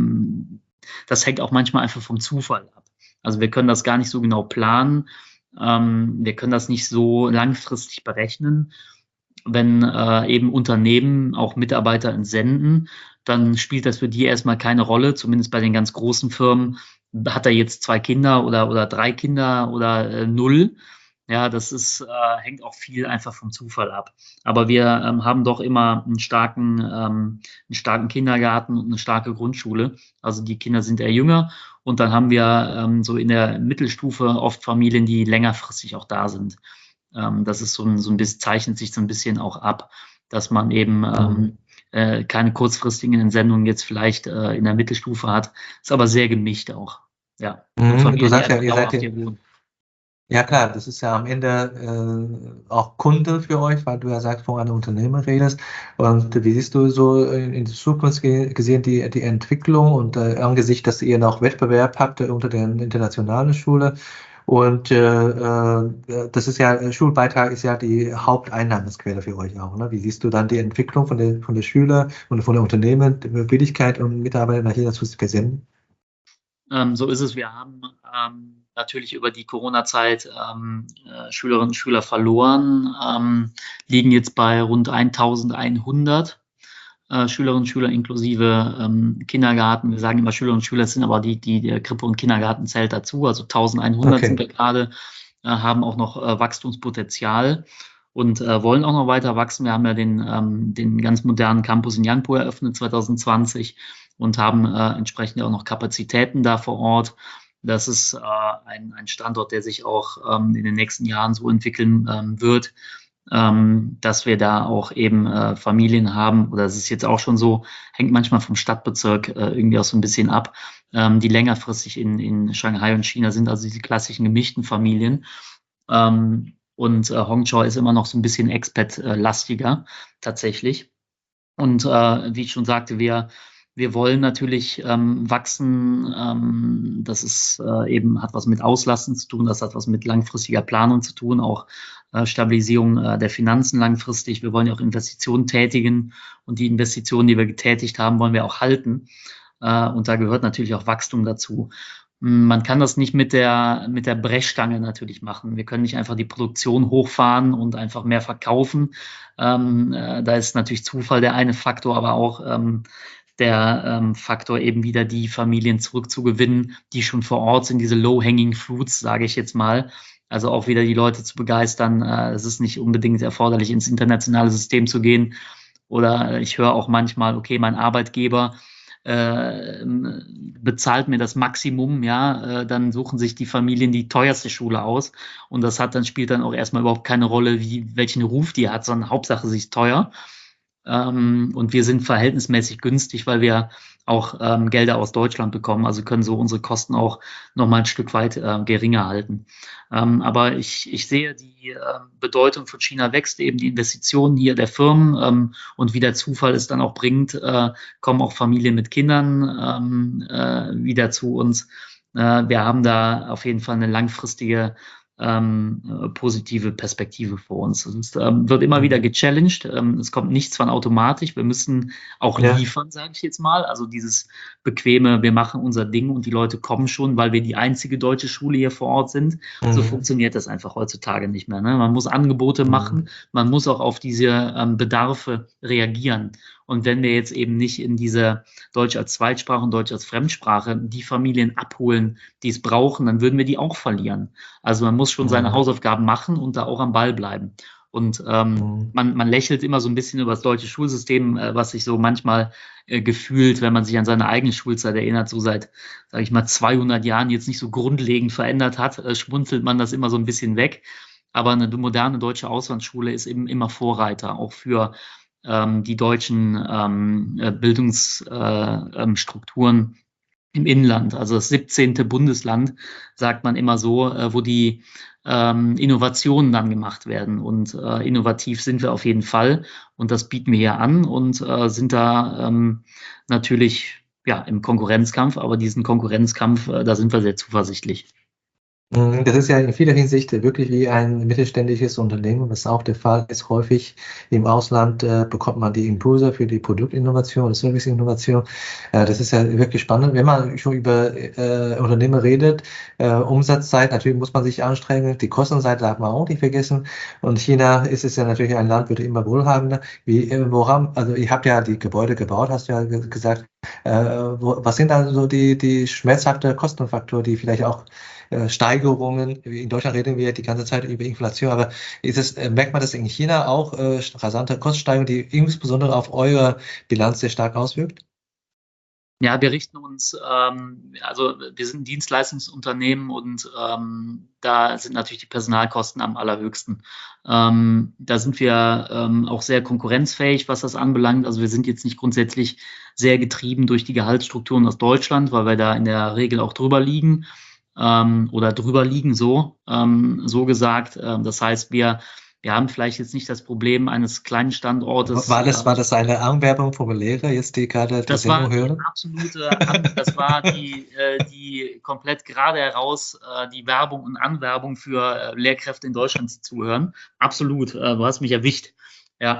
das hängt auch manchmal einfach vom Zufall ab. Also wir können das gar nicht so genau planen. Wir können das nicht so langfristig berechnen. Wenn eben Unternehmen auch Mitarbeiter entsenden, dann spielt das für die erstmal keine Rolle, zumindest bei den ganz großen Firmen. Hat er jetzt 2 Kinder oder 3 Kinder oder 0? Ja, hängt auch viel einfach vom Zufall ab. Aber wir haben doch immer einen starken Kindergarten und eine starke Grundschule. Also die Kinder sind eher jünger und dann haben wir so in der Mittelstufe oft Familien, die längerfristig auch da sind. Das ist so ein bisschen, zeichnet sich so ein bisschen auch ab, dass man eben keine kurzfristigen Entsendungen jetzt vielleicht in der Mittelstufe hat. Ist aber sehr gemischt auch. Ja. Und Du Familien, die sagst ja, einfach ihr seid dauerhaft ja. hier wohnen. Ja klar, das ist ja am Ende auch Kunde für euch, weil du ja sagst, von einem Unternehmen redest. Und wie siehst du so in die Zukunft gesehen die Entwicklung und angesichts, dass ihr noch Wettbewerb habt unter den internationalen Schule und das ist ja, Schulbeitrag ist ja die Haupteinnahmensquelle für euch auch, ne? Wie siehst du dann die Entwicklung von der Schüler und von der Unternehmen, die Mobilität und Mitarbeiter nach China zu versenden? So ist es. Wir haben natürlich über die Corona-Zeit Schülerinnen und Schüler verloren, liegen jetzt bei rund 1100 Schülerinnen und Schüler inklusive Kindergarten. Wir sagen immer Schülerinnen und Schüler, das sind aber der Krippe und Kindergarten zählt dazu. Also 1100 sind wir gerade, haben auch noch Wachstumspotenzial und wollen auch noch weiter wachsen. Wir haben ja den ganz modernen Campus in Yangpu eröffnet 2020 und haben entsprechend auch noch Kapazitäten da vor Ort. Das ist ein Standort, der sich auch in den nächsten Jahren so entwickeln wird, dass wir da auch eben Familien haben, oder es ist jetzt auch schon so, hängt manchmal vom Stadtbezirk irgendwie auch so ein bisschen ab, die längerfristig in Shanghai und China sind, also diese klassischen gemischten Familien. Und Hongqiao ist immer noch so ein bisschen Expat-lastiger tatsächlich. Und wie ich schon sagte, wir Wir wollen natürlich wachsen. Das ist eben hat was mit Auslasten zu tun. Das hat was mit langfristiger Planung zu tun, auch Stabilisierung der Finanzen langfristig. Wir wollen ja auch Investitionen tätigen und die Investitionen, die wir getätigt haben, wollen wir auch halten. Und da gehört natürlich auch Wachstum dazu. Man kann das nicht mit der Brechstange natürlich machen. Wir können nicht einfach die Produktion hochfahren und einfach mehr verkaufen. Da ist natürlich Zufall der eine Faktor, aber auch der Faktor eben wieder die Familien zurückzugewinnen, die schon vor Ort sind, diese low-hanging fruits, sage ich jetzt mal. Also auch wieder die Leute zu begeistern. Es ist nicht unbedingt erforderlich, ins internationale System zu gehen. Oder ich höre auch manchmal, okay, mein Arbeitgeber bezahlt mir das Maximum, ja, dann suchen sich die Familien die teuerste Schule aus und das spielt dann auch erstmal überhaupt keine Rolle, welchen Ruf die hat, sondern Hauptsache sie ist teuer. Und wir sind verhältnismäßig günstig, weil wir auch Gelder aus Deutschland bekommen, also können so unsere Kosten auch nochmal ein Stück weit geringer halten. Aber ich sehe, die Bedeutung von China wächst, eben die Investitionen hier der Firmen und wie der Zufall es dann auch bringt, kommen auch Familien mit Kindern wieder zu uns. Wir haben da auf jeden Fall eine langfristige positive Perspektive vor uns. Es wird immer wieder gechallenged. Es kommt nichts von automatisch. Wir müssen auch liefern, sage ich jetzt mal. Also dieses bequeme, wir machen unser Ding und die Leute kommen schon, weil wir die einzige deutsche Schule hier vor Ort sind. So funktioniert das einfach heutzutage nicht mehr. Ne? Man muss Angebote machen, man muss auch auf diese Bedarfe reagieren. Und wenn wir jetzt eben nicht in diese Deutsch als Zweitsprache und Deutsch als Fremdsprache die Familien abholen, die es brauchen, dann würden wir die auch verlieren. Also man muss schon seine Hausaufgaben machen und da auch am Ball bleiben. Und man lächelt immer so ein bisschen über das deutsche Schulsystem, was sich so manchmal gefühlt, wenn man sich an seine eigene Schulzeit erinnert, so seit, sage ich mal, 200 Jahren jetzt nicht so grundlegend verändert hat, schmunzelt man das immer so ein bisschen weg. Aber eine moderne deutsche Auslandsschule ist eben immer Vorreiter, auch für die deutschen Bildungsstrukturen im Inland. Also das 17. Bundesland, sagt man immer so, wo die Innovationen dann gemacht werden. Und innovativ sind wir auf jeden Fall. Und das bieten wir hier an und sind da natürlich ja im Konkurrenzkampf. Aber diesen Konkurrenzkampf, da sind wir sehr zuversichtlich. Das ist ja in vieler Hinsicht wirklich wie ein mittelständisches Unternehmen, was auch der Fall ist. Häufig im Ausland bekommt man die Impulse für die Produktinnovation oder Serviceinnovation. Das ist ja wirklich spannend. Wenn man schon über Unternehmen redet, Umsatzzeit, natürlich muss man sich anstrengen. Die Kostenseite darf man auch nicht vergessen. Und China ist es ja natürlich ein Land, wird immer wohlhabender. Also ihr habt ja die Gebäude gebaut, hast du ja gesagt. Was sind dann so die schmerzhaften Kostenfaktoren, die vielleicht auch Steigerungen, in Deutschland reden wir die ganze Zeit über Inflation, aber merkt man das in China auch, rasante Kostensteigerungen, die insbesondere auf eure Bilanz sehr stark auswirkt? Ja, wir richten uns, also wir sind ein Dienstleistungsunternehmen und da sind natürlich die Personalkosten am allerhöchsten. Da sind wir auch sehr konkurrenzfähig, was das anbelangt. Also wir sind jetzt nicht grundsätzlich sehr getrieben durch die Gehaltsstrukturen aus Deutschland, weil wir da in der Regel auch drüber liegen oder drüber liegen, so gesagt. Das heißt, wir haben vielleicht jetzt nicht das Problem eines kleinen Standortes. War das eine Anwerbung vom Lehrer, jetzt die gerade die Sendung hören? Das war die komplett gerade heraus die Werbung und Anwerbung für Lehrkräfte in Deutschland, die zuhören. Absolut, du hast mich erwischt. Ja.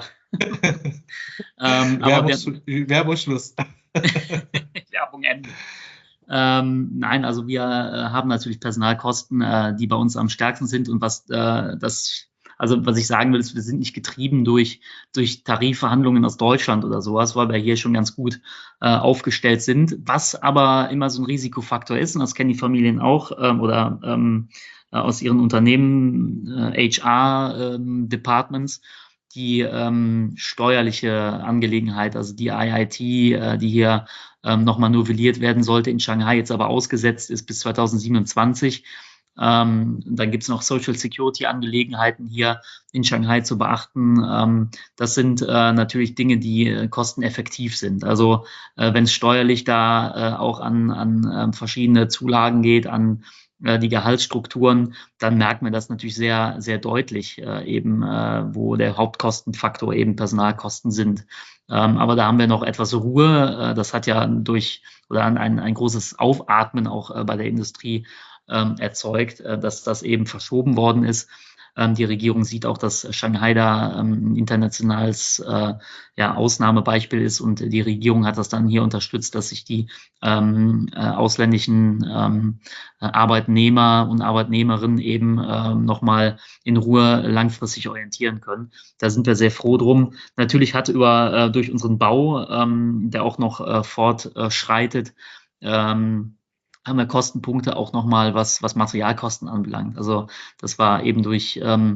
Werbungsschluss. Werbung Ende. Nein, also wir haben natürlich Personalkosten, die bei uns am stärksten sind und was ich sagen will, ist, wir sind nicht getrieben durch Tarifverhandlungen aus Deutschland oder sowas, weil wir hier schon ganz gut aufgestellt sind. Was aber immer so ein Risikofaktor ist, und das kennen die Familien auch oder aus ihren Unternehmen, HR-Departments, die steuerliche Angelegenheit, also die IIT, die hier nochmal novelliert werden sollte in Shanghai, jetzt aber ausgesetzt ist bis 2027. Dann gibt es noch Social Security Angelegenheiten hier in Shanghai zu beachten. Das sind natürlich Dinge, die kosteneffektiv sind. Also wenn es steuerlich da auch an verschiedene Zulagen geht, an die Gehaltsstrukturen, dann merkt man das natürlich sehr, sehr deutlich, wo der Hauptkostenfaktor eben Personalkosten sind. Aber da haben wir noch etwas Ruhe. Das hat ja ein großes Aufatmen auch bei der Industrie erzeugt, dass das eben verschoben worden ist. Die Regierung sieht auch, dass Shanghai da ein internationales Ausnahmebeispiel ist, und die Regierung hat das dann hier unterstützt, dass sich die ausländischen Arbeitnehmer und Arbeitnehmerinnen eben nochmal in Ruhe langfristig orientieren können. Da sind wir sehr froh drum. Natürlich hat durch unseren Bau, der auch noch fortschreitet, haben wir Kostenpunkte auch nochmal, was Materialkosten anbelangt. Also das war eben durch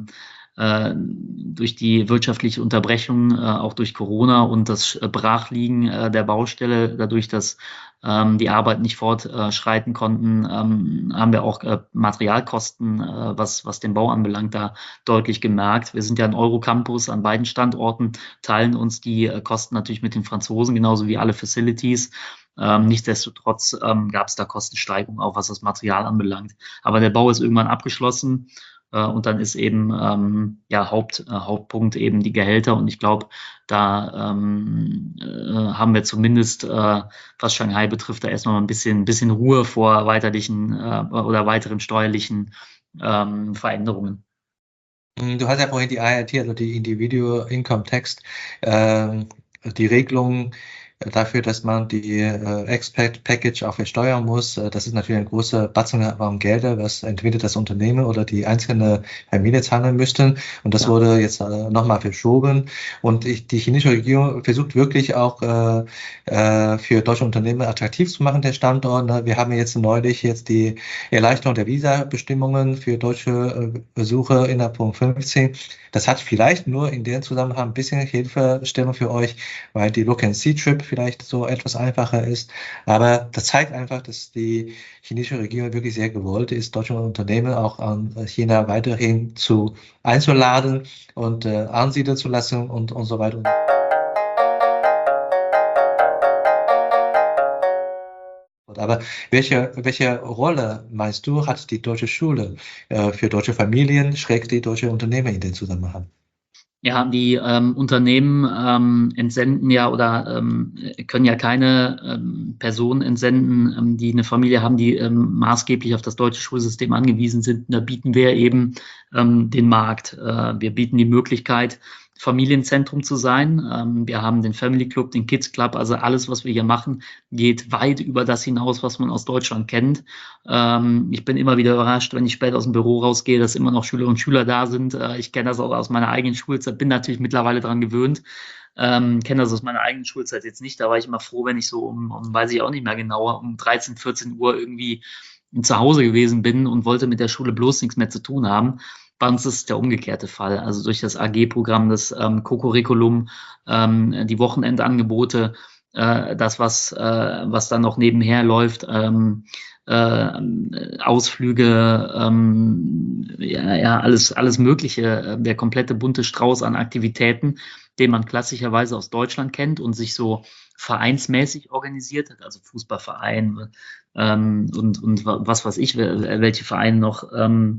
die wirtschaftliche Unterbrechung, auch durch Corona und das Brachliegen der Baustelle, dadurch, dass die Arbeiten nicht fortschreiten konnten, haben wir auch Materialkosten, was den Bau anbelangt, da deutlich gemerkt. Wir sind ja ein Eurocampus an beiden Standorten, teilen uns die Kosten natürlich mit den Franzosen, genauso wie alle Facilities. Nichtsdestotrotz gab es da Kostensteigerungen, auch was das Material anbelangt. Aber der Bau ist irgendwann abgeschlossen, und dann ist eben Hauptpunkt eben die Gehälter. Und ich glaube, da haben wir zumindest, was Shanghai betrifft, da erstmal ein bisschen Ruhe vor weiteren steuerlichen Veränderungen. Du hast ja vorhin die IIT, also die Individual Income Tax, die Regelung dafür, dass man die Expat Package auch versteuern muss. Das ist natürlich ein großer Batzen an Gelder, was entweder das Unternehmen oder die einzelne Familie zahlen müssten. Und das wurde jetzt nochmal verschoben. Und die chinesische Regierung versucht wirklich auch für deutsche Unternehmen attraktiv zu machen, der Standort. Wir haben jetzt neulich die Erleichterung der Visa-Bestimmungen für deutsche Besucher innerhalb von 15. Das hat vielleicht nur in dem Zusammenhang ein bisschen Hilfestellung für euch, weil die Look-and-See-Trip vielleicht so etwas einfacher ist. Aber das zeigt einfach, dass die chinesische Regierung wirklich sehr gewollt ist, deutsche Unternehmen auch an China weiterhin einzuladen und ansiedeln zu lassen und so weiter. Aber welche Rolle, meinst du, hat die deutsche Schule für deutsche Familien, die deutsche Unternehmen in dem Zusammenhang? Ja, die Unternehmen entsenden ja oder können ja keine Personen entsenden, die eine Familie haben, die maßgeblich auf das deutsche Schulsystem angewiesen sind. Da bieten wir eben den Markt. Wir bieten die Möglichkeit, Familienzentrum zu sein. Wir haben den Family Club, den Kids Club, also alles, was wir hier machen, geht weit über das hinaus, was man aus Deutschland kennt. Ich bin immer wieder überrascht, wenn ich später aus dem Büro rausgehe, dass immer noch Schülerinnen und Schüler da sind. Ich kenne das auch aus meiner eigenen Schulzeit, bin natürlich mittlerweile daran gewöhnt. Kenne das aus meiner eigenen Schulzeit jetzt nicht. Da war ich immer froh, wenn ich so weiß ich auch nicht mehr genauer, um 13, 14 Uhr irgendwie zu Hause gewesen bin und wollte mit der Schule bloß nichts mehr zu tun haben. Bei uns ist es der umgekehrte Fall. Also durch das AG-Programm, das Co-Curriculum, die Wochenendangebote, das, was dann noch nebenher läuft, Ausflüge, alles Mögliche, der komplette bunte Strauß an Aktivitäten, den man klassischerweise aus Deutschland kennt und sich so vereinsmäßig organisiert hat, also Fußballverein und was weiß ich, welche Vereine noch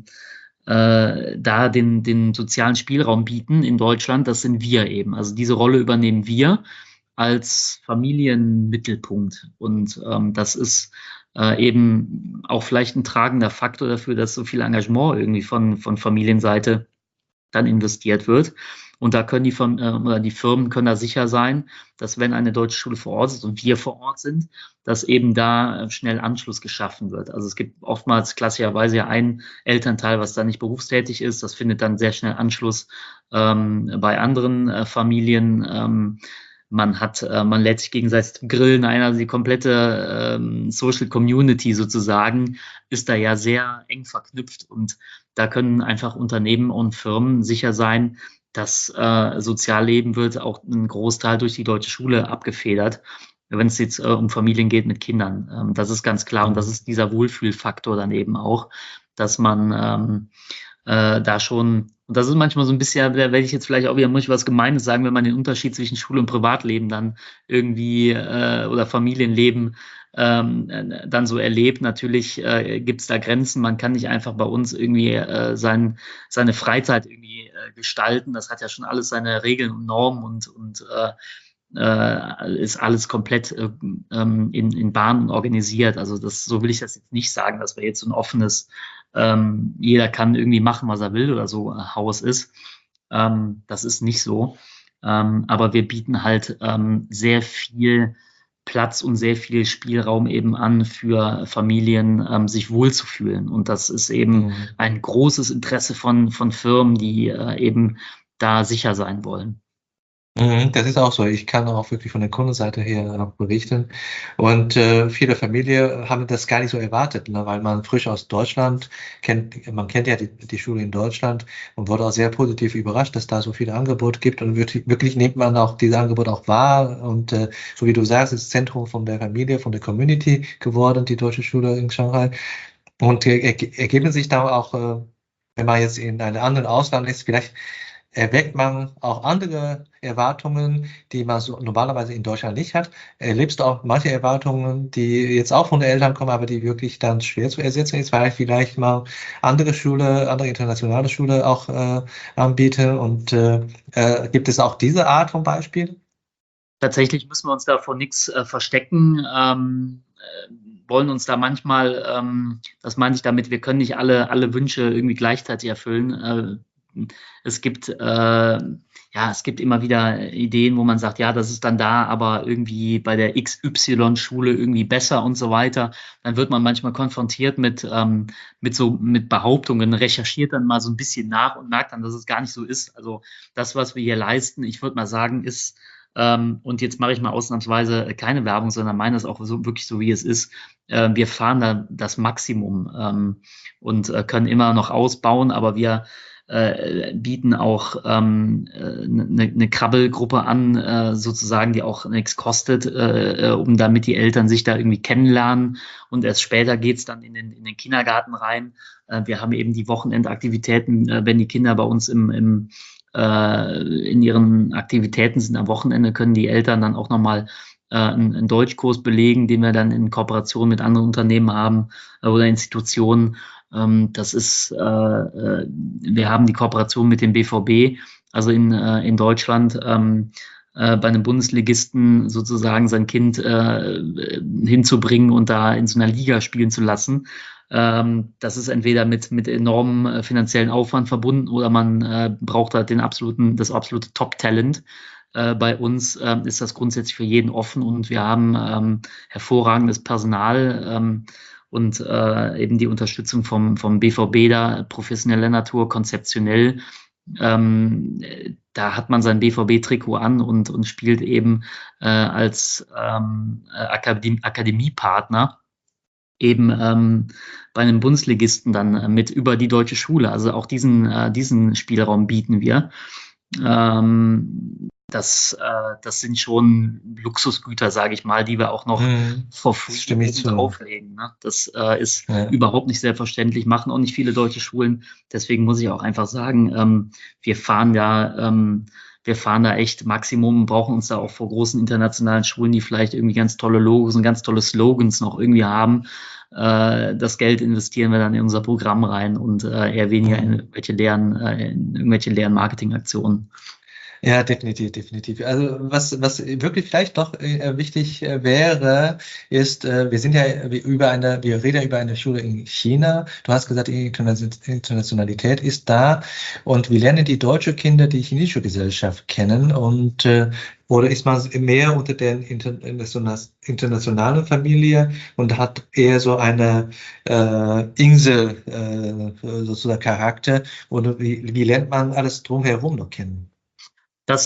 da den sozialen Spielraum bieten in Deutschland, das sind wir eben. Also diese Rolle übernehmen wir als Familienmittelpunkt. Und das ist eben auch vielleicht ein tragender Faktor dafür, dass so viel Engagement irgendwie von Familienseite dann investiert wird. Und da können die Firmen können da sicher sein, dass wenn eine deutsche Schule vor Ort ist und wir vor Ort sind, dass eben da schnell Anschluss geschaffen wird. Also es gibt oftmals klassischerweise ja ein Elternteil, was da nicht berufstätig ist. Das findet dann sehr schnell Anschluss bei anderen Familien. Man lädt sich gegenseitig zum Grillen ein. Also die komplette Social Community sozusagen ist da ja sehr eng verknüpft. Und da können einfach Unternehmen und Firmen sicher sein, das Sozialleben wird auch ein Großteil durch die deutsche Schule abgefedert, wenn es jetzt um Familien geht mit Kindern. Das ist ganz klar. Und das ist dieser Wohlfühlfaktor dann eben auch, dass man da schon Und das ist manchmal so ein bisschen, da werde ich jetzt vielleicht auch wieder, muss ich was Gemeines sagen, wenn man den Unterschied zwischen Schule und Privatleben dann irgendwie oder Familienleben dann so erlebt. Natürlich gibt es da Grenzen. Man kann nicht einfach bei uns irgendwie seine Freizeit irgendwie gestalten. Das hat ja schon alles seine Regeln und Normen und ist alles komplett in Bahnen organisiert. Also so will ich das jetzt nicht sagen, dass wir jetzt so ein offenes, jeder kann irgendwie machen, was er will oder so Haus ist. Das ist nicht so. Aber wir bieten halt sehr viel Platz und sehr viel Spielraum eben an für Familien, sich wohlzufühlen. Und das ist eben ein großes Interesse von Firmen, die eben da sicher sein wollen. Das ist auch so. Ich kann auch wirklich von der Kundenseite her auch berichten. Und viele Familien haben das gar nicht so erwartet, ne, weil man frisch aus Deutschland man kennt ja die Schule in Deutschland und wurde auch sehr positiv überrascht, dass da so viele Angebote gibt. Und wirklich nimmt man auch diese Angebote auch wahr. Und so wie du sagst, ist Zentrum von der Familie, von der Community geworden, die deutsche Schule in Shanghai. Und ergeben sich da auch, wenn man jetzt in einem anderen Ausland ist, vielleicht erweckt man auch andere Erwartungen, die man so normalerweise in Deutschland nicht hat. Erlebst du auch manche Erwartungen, die jetzt auch von den Eltern kommen, aber die wirklich dann schwer zu ersetzen ist, weil vielleicht mal andere internationale Schule auch anbieten? Und gibt es auch diese Art von Beispiel? Tatsächlich müssen wir uns da vor nichts verstecken. Wollen uns da manchmal, das meine ich damit, wir können nicht alle Wünsche irgendwie gleichzeitig erfüllen. Es gibt immer wieder Ideen, wo man sagt, ja, das ist dann da, aber irgendwie bei der XY-Schule irgendwie besser und so weiter. Dann wird man manchmal konfrontiert mit Behauptungen, recherchiert dann mal so ein bisschen nach und merkt dann, dass es gar nicht so ist. Also das, was wir hier leisten, ich würde mal sagen, ist und jetzt mache ich mal ausnahmsweise keine Werbung, sondern meine es auch so, wirklich so, wie es ist. Wir fahren da das Maximum und können immer noch ausbauen, aber wir bieten auch eine Krabbelgruppe an, sozusagen, die auch nichts kostet, um damit die Eltern sich da irgendwie kennenlernen. Und erst später geht's dann in den Kindergarten rein. Wir haben eben die Wochenendaktivitäten, wenn die Kinder bei uns in ihren Aktivitäten sind am Wochenende, können die Eltern dann auch nochmal einen Deutschkurs belegen, den wir dann in Kooperation mit anderen Unternehmen haben oder Institutionen. Wir haben die Kooperation mit dem BVB, also in Deutschland, bei einem Bundesligisten sozusagen sein Kind hinzubringen und da in so einer Liga spielen zu lassen. Das ist entweder mit enormem finanziellen Aufwand verbunden oder man braucht halt das absolute Top-Talent. Bei uns ist das grundsätzlich für jeden offen und wir haben hervorragendes Personal und eben die Unterstützung vom BVB da, professioneller Natur, konzeptionell. Da hat man sein BVB-Trikot an und spielt eben als Akademiepartner eben bei einem Bundesligisten dann mit über die deutsche Schule. Also auch diesen Spielraum bieten wir. Das sind schon Luxusgüter, sage ich mal, die wir auch noch for free drauflegen. Ne? Das ist überhaupt nicht selbstverständlich, machen auch nicht viele deutsche Schulen. Deswegen muss ich auch einfach sagen, wir fahren da echt Maximum, brauchen uns da auch vor großen internationalen Schulen, die vielleicht irgendwie ganz tolle Logos und ganz tolle Slogans noch irgendwie haben. Das Geld investieren wir dann in unser Programm rein und eher weniger in irgendwelche leeren Marketingaktionen. Ja, definitiv, definitiv. Also was wirklich vielleicht noch wichtig wäre, ist, wir reden ja über eine Schule in China. Du hast gesagt, die Internationalität ist da und wir lernen die deutsche Kinder die chinesische Gesellschaft kennen und oder ist man mehr unter der internationalen Familie und hat eher so eine Insel sozusagen Charakter oder wie lernt man alles drumherum noch kennen? Das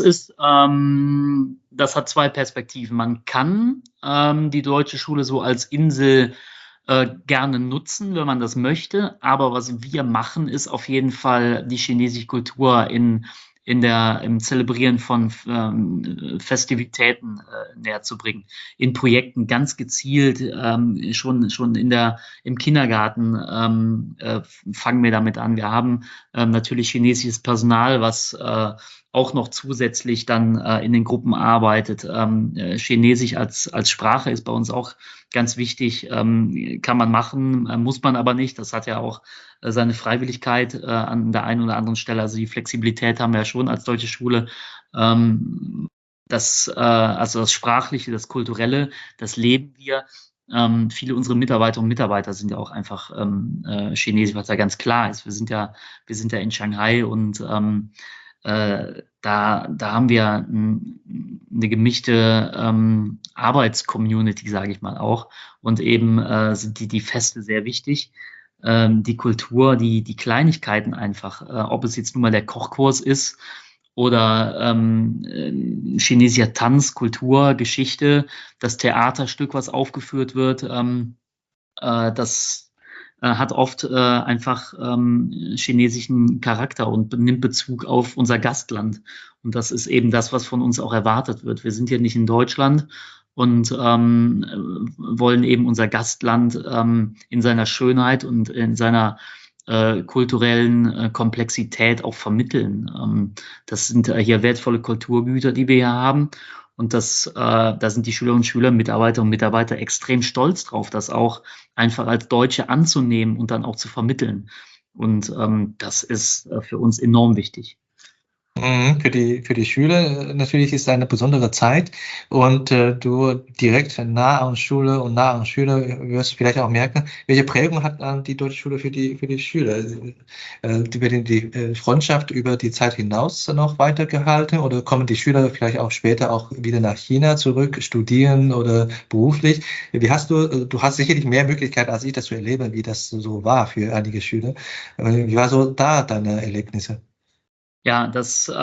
hat zwei Perspektiven. Man kann die deutsche Schule so als Insel gerne nutzen, wenn man das möchte. Aber was wir machen, ist auf jeden Fall die chinesische Kultur in im Zelebrieren von Festivitäten näher zu bringen. In Projekten ganz gezielt, schon im Kindergarten fangen wir damit an. Wir haben natürlich chinesisches Personal, was auch noch zusätzlich dann in den Gruppen arbeitet. Chinesisch als Sprache ist bei uns auch ganz wichtig, kann man machen, muss man aber nicht. Das hat ja auch seine Freiwilligkeit an der einen oder anderen Stelle. Also die Flexibilität haben wir ja schon als deutsche Schule. Also das Sprachliche, das Kulturelle, das leben wir. Viele unserer Mitarbeiterinnen und Mitarbeiter sind ja auch einfach Chinesisch, was ja ganz klar ist. Wir sind ja in Shanghai und da haben wir eine gemischte Arbeitscommunity, sage ich mal auch. Und eben sind die Feste sehr wichtig. Die Kultur, die Kleinigkeiten einfach, ob es jetzt nun mal der Kochkurs ist oder chinesischer Tanz, Kultur, Geschichte, das Theaterstück, was aufgeführt wird, das hat oft einfach chinesischen Charakter und nimmt Bezug auf unser Gastland. Und das ist eben das, was von uns auch erwartet wird. Wir sind ja nicht in Deutschland und wollen eben unser Gastland in seiner Schönheit und in seiner kulturellen Komplexität auch vermitteln. Das sind hier wertvolle Kulturgüter, die wir hier haben. Und da sind die Schülerinnen und Schüler, Mitarbeiterinnen und Mitarbeiter extrem stolz drauf, das auch einfach als Deutsche anzunehmen und dann auch zu vermitteln. Und das ist für uns enorm wichtig. Für die Schüler natürlich ist eine besondere Zeit und du direkt nah an Schule und nah an Schüler wirst vielleicht auch merken, welche Prägung hat die deutsche Schule für die Schüler? Wird die Freundschaft über die Zeit hinaus noch weitergehalten oder kommen die Schüler vielleicht auch später auch wieder nach China zurück, studieren oder beruflich? Du hast sicherlich mehr Möglichkeiten als ich, das zu erleben, wie das so war für einige Schüler. Wie war so da deine Erlebnisse? Ja, wir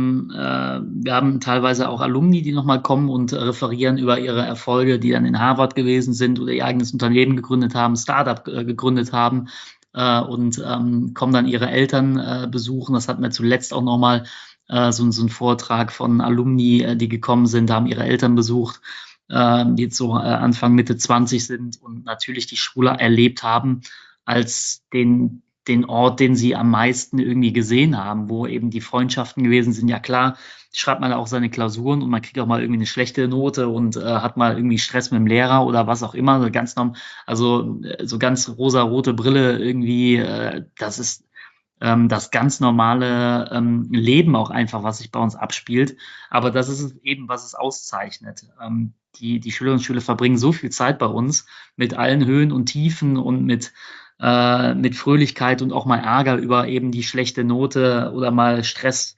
haben teilweise auch Alumni, die nochmal kommen und referieren über ihre Erfolge, die dann in Harvard gewesen sind oder ihr eigenes Unternehmen gegründet haben, Startup gegründet haben und kommen dann ihre Eltern besuchen. Das hatten wir zuletzt auch nochmal so einen Vortrag von Alumni, die gekommen sind, haben ihre Eltern besucht, die jetzt so Anfang, Mitte 20 sind und natürlich die Schule erlebt haben als den Ort, den sie am meisten irgendwie gesehen haben, wo eben die Freundschaften gewesen sind. Ja klar, schreibt man auch seine Klausuren und man kriegt auch mal irgendwie eine schlechte Note und hat mal irgendwie Stress mit dem Lehrer oder was auch immer. So ganz rosa-rote Brille irgendwie, das ist das ganz normale Leben auch einfach, was sich bei uns abspielt. Aber das ist es eben, was es auszeichnet. Die Schülerinnen und Schüler verbringen so viel Zeit bei uns mit allen Höhen und Tiefen und mit Fröhlichkeit und auch mal Ärger über eben die schlechte Note oder mal Stress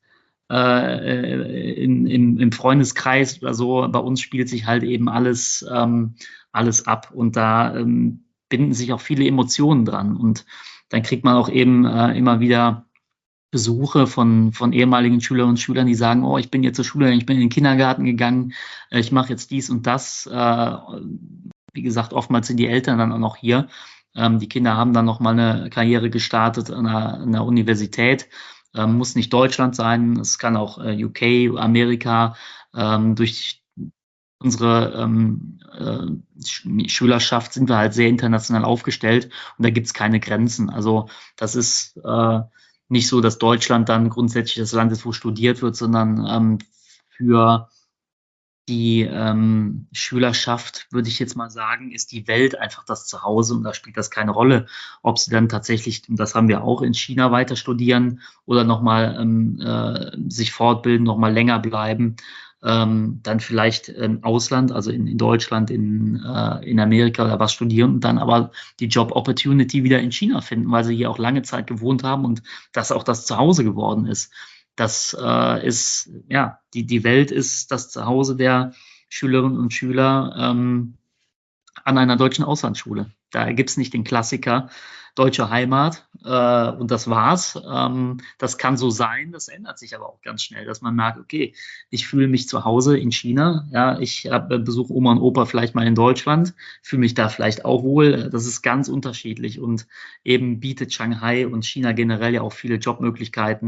im Freundeskreis oder so. Bei uns spielt sich halt eben alles ab und da binden sich auch viele Emotionen dran und dann kriegt man auch eben immer wieder Besuche von ehemaligen Schülerinnen und Schülern, die sagen, oh, ich bin jetzt zur Schule, ich bin in den Kindergarten gegangen, ich mache jetzt dies und das. Wie gesagt, oftmals sind die Eltern dann auch noch hier. Die Kinder haben dann noch mal eine Karriere gestartet an einer Universität. Muss nicht Deutschland sein, es kann auch UK, Amerika. Durch unsere Schülerschaft sind wir halt sehr international aufgestellt und da gibt's keine Grenzen. Also das ist nicht so, dass Deutschland dann grundsätzlich das Land ist, wo studiert wird, sondern für die Schülerschaft, würde ich jetzt mal sagen, ist die Welt einfach das Zuhause und da spielt das keine Rolle, ob sie dann tatsächlich, und das haben wir auch, in China weiter studieren oder nochmal sich fortbilden, nochmal länger bleiben, dann vielleicht im Ausland, also in Deutschland, in Amerika oder was studieren und dann aber die Job Opportunity wieder in China finden, weil sie hier auch lange Zeit gewohnt haben und das auch das Zuhause geworden ist. Das ist, ja, die Welt ist das Zuhause der Schülerinnen und Schüler an einer deutschen Auslandsschule. Da gibt's nicht den Klassiker deutsche Heimat und das war's. Das kann so sein, das ändert sich aber auch ganz schnell, dass man merkt, okay, ich fühle mich zu Hause in China, ja, ich besuche Oma und Opa vielleicht mal in Deutschland, fühle mich da vielleicht auch wohl. Das ist ganz unterschiedlich und eben bietet Shanghai und China generell ja auch viele Jobmöglichkeiten.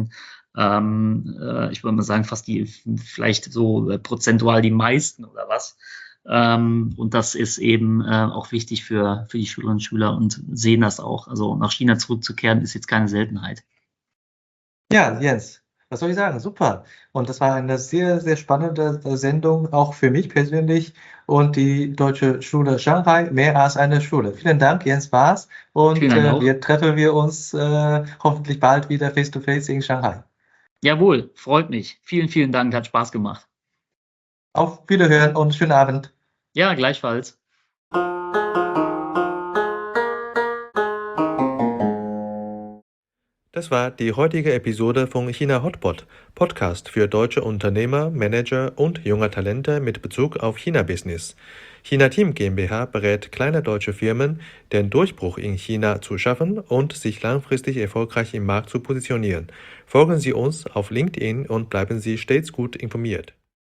Ich würde mal sagen, vielleicht so prozentual die meisten oder was. Und das ist eben auch wichtig für die Schülerinnen und Schüler und sehen das auch. Also nach China zurückzukehren ist jetzt keine Seltenheit. Ja, Jens, was soll ich sagen? Super. Und das war eine sehr, sehr spannende Sendung, auch für mich persönlich und die Deutsche Schule Shanghai, mehr als eine Schule. Vielen Dank, Jens Baas. Vielen Und Dank auch. wir uns hoffentlich bald wieder face-to-face in Shanghai. Jawohl, freut mich. Vielen, vielen Dank, hat Spaß gemacht. Auf Wiederhören und schönen Abend. Ja, gleichfalls. Das war die heutige Episode von China Hotpot, Podcast für deutsche Unternehmer, Manager und junge Talente mit Bezug auf China-Business. China Team GmbH berät kleine deutsche Firmen, den Durchbruch in China zu schaffen und sich langfristig erfolgreich im Markt zu positionieren. Folgen Sie uns auf LinkedIn und bleiben Sie stets gut informiert.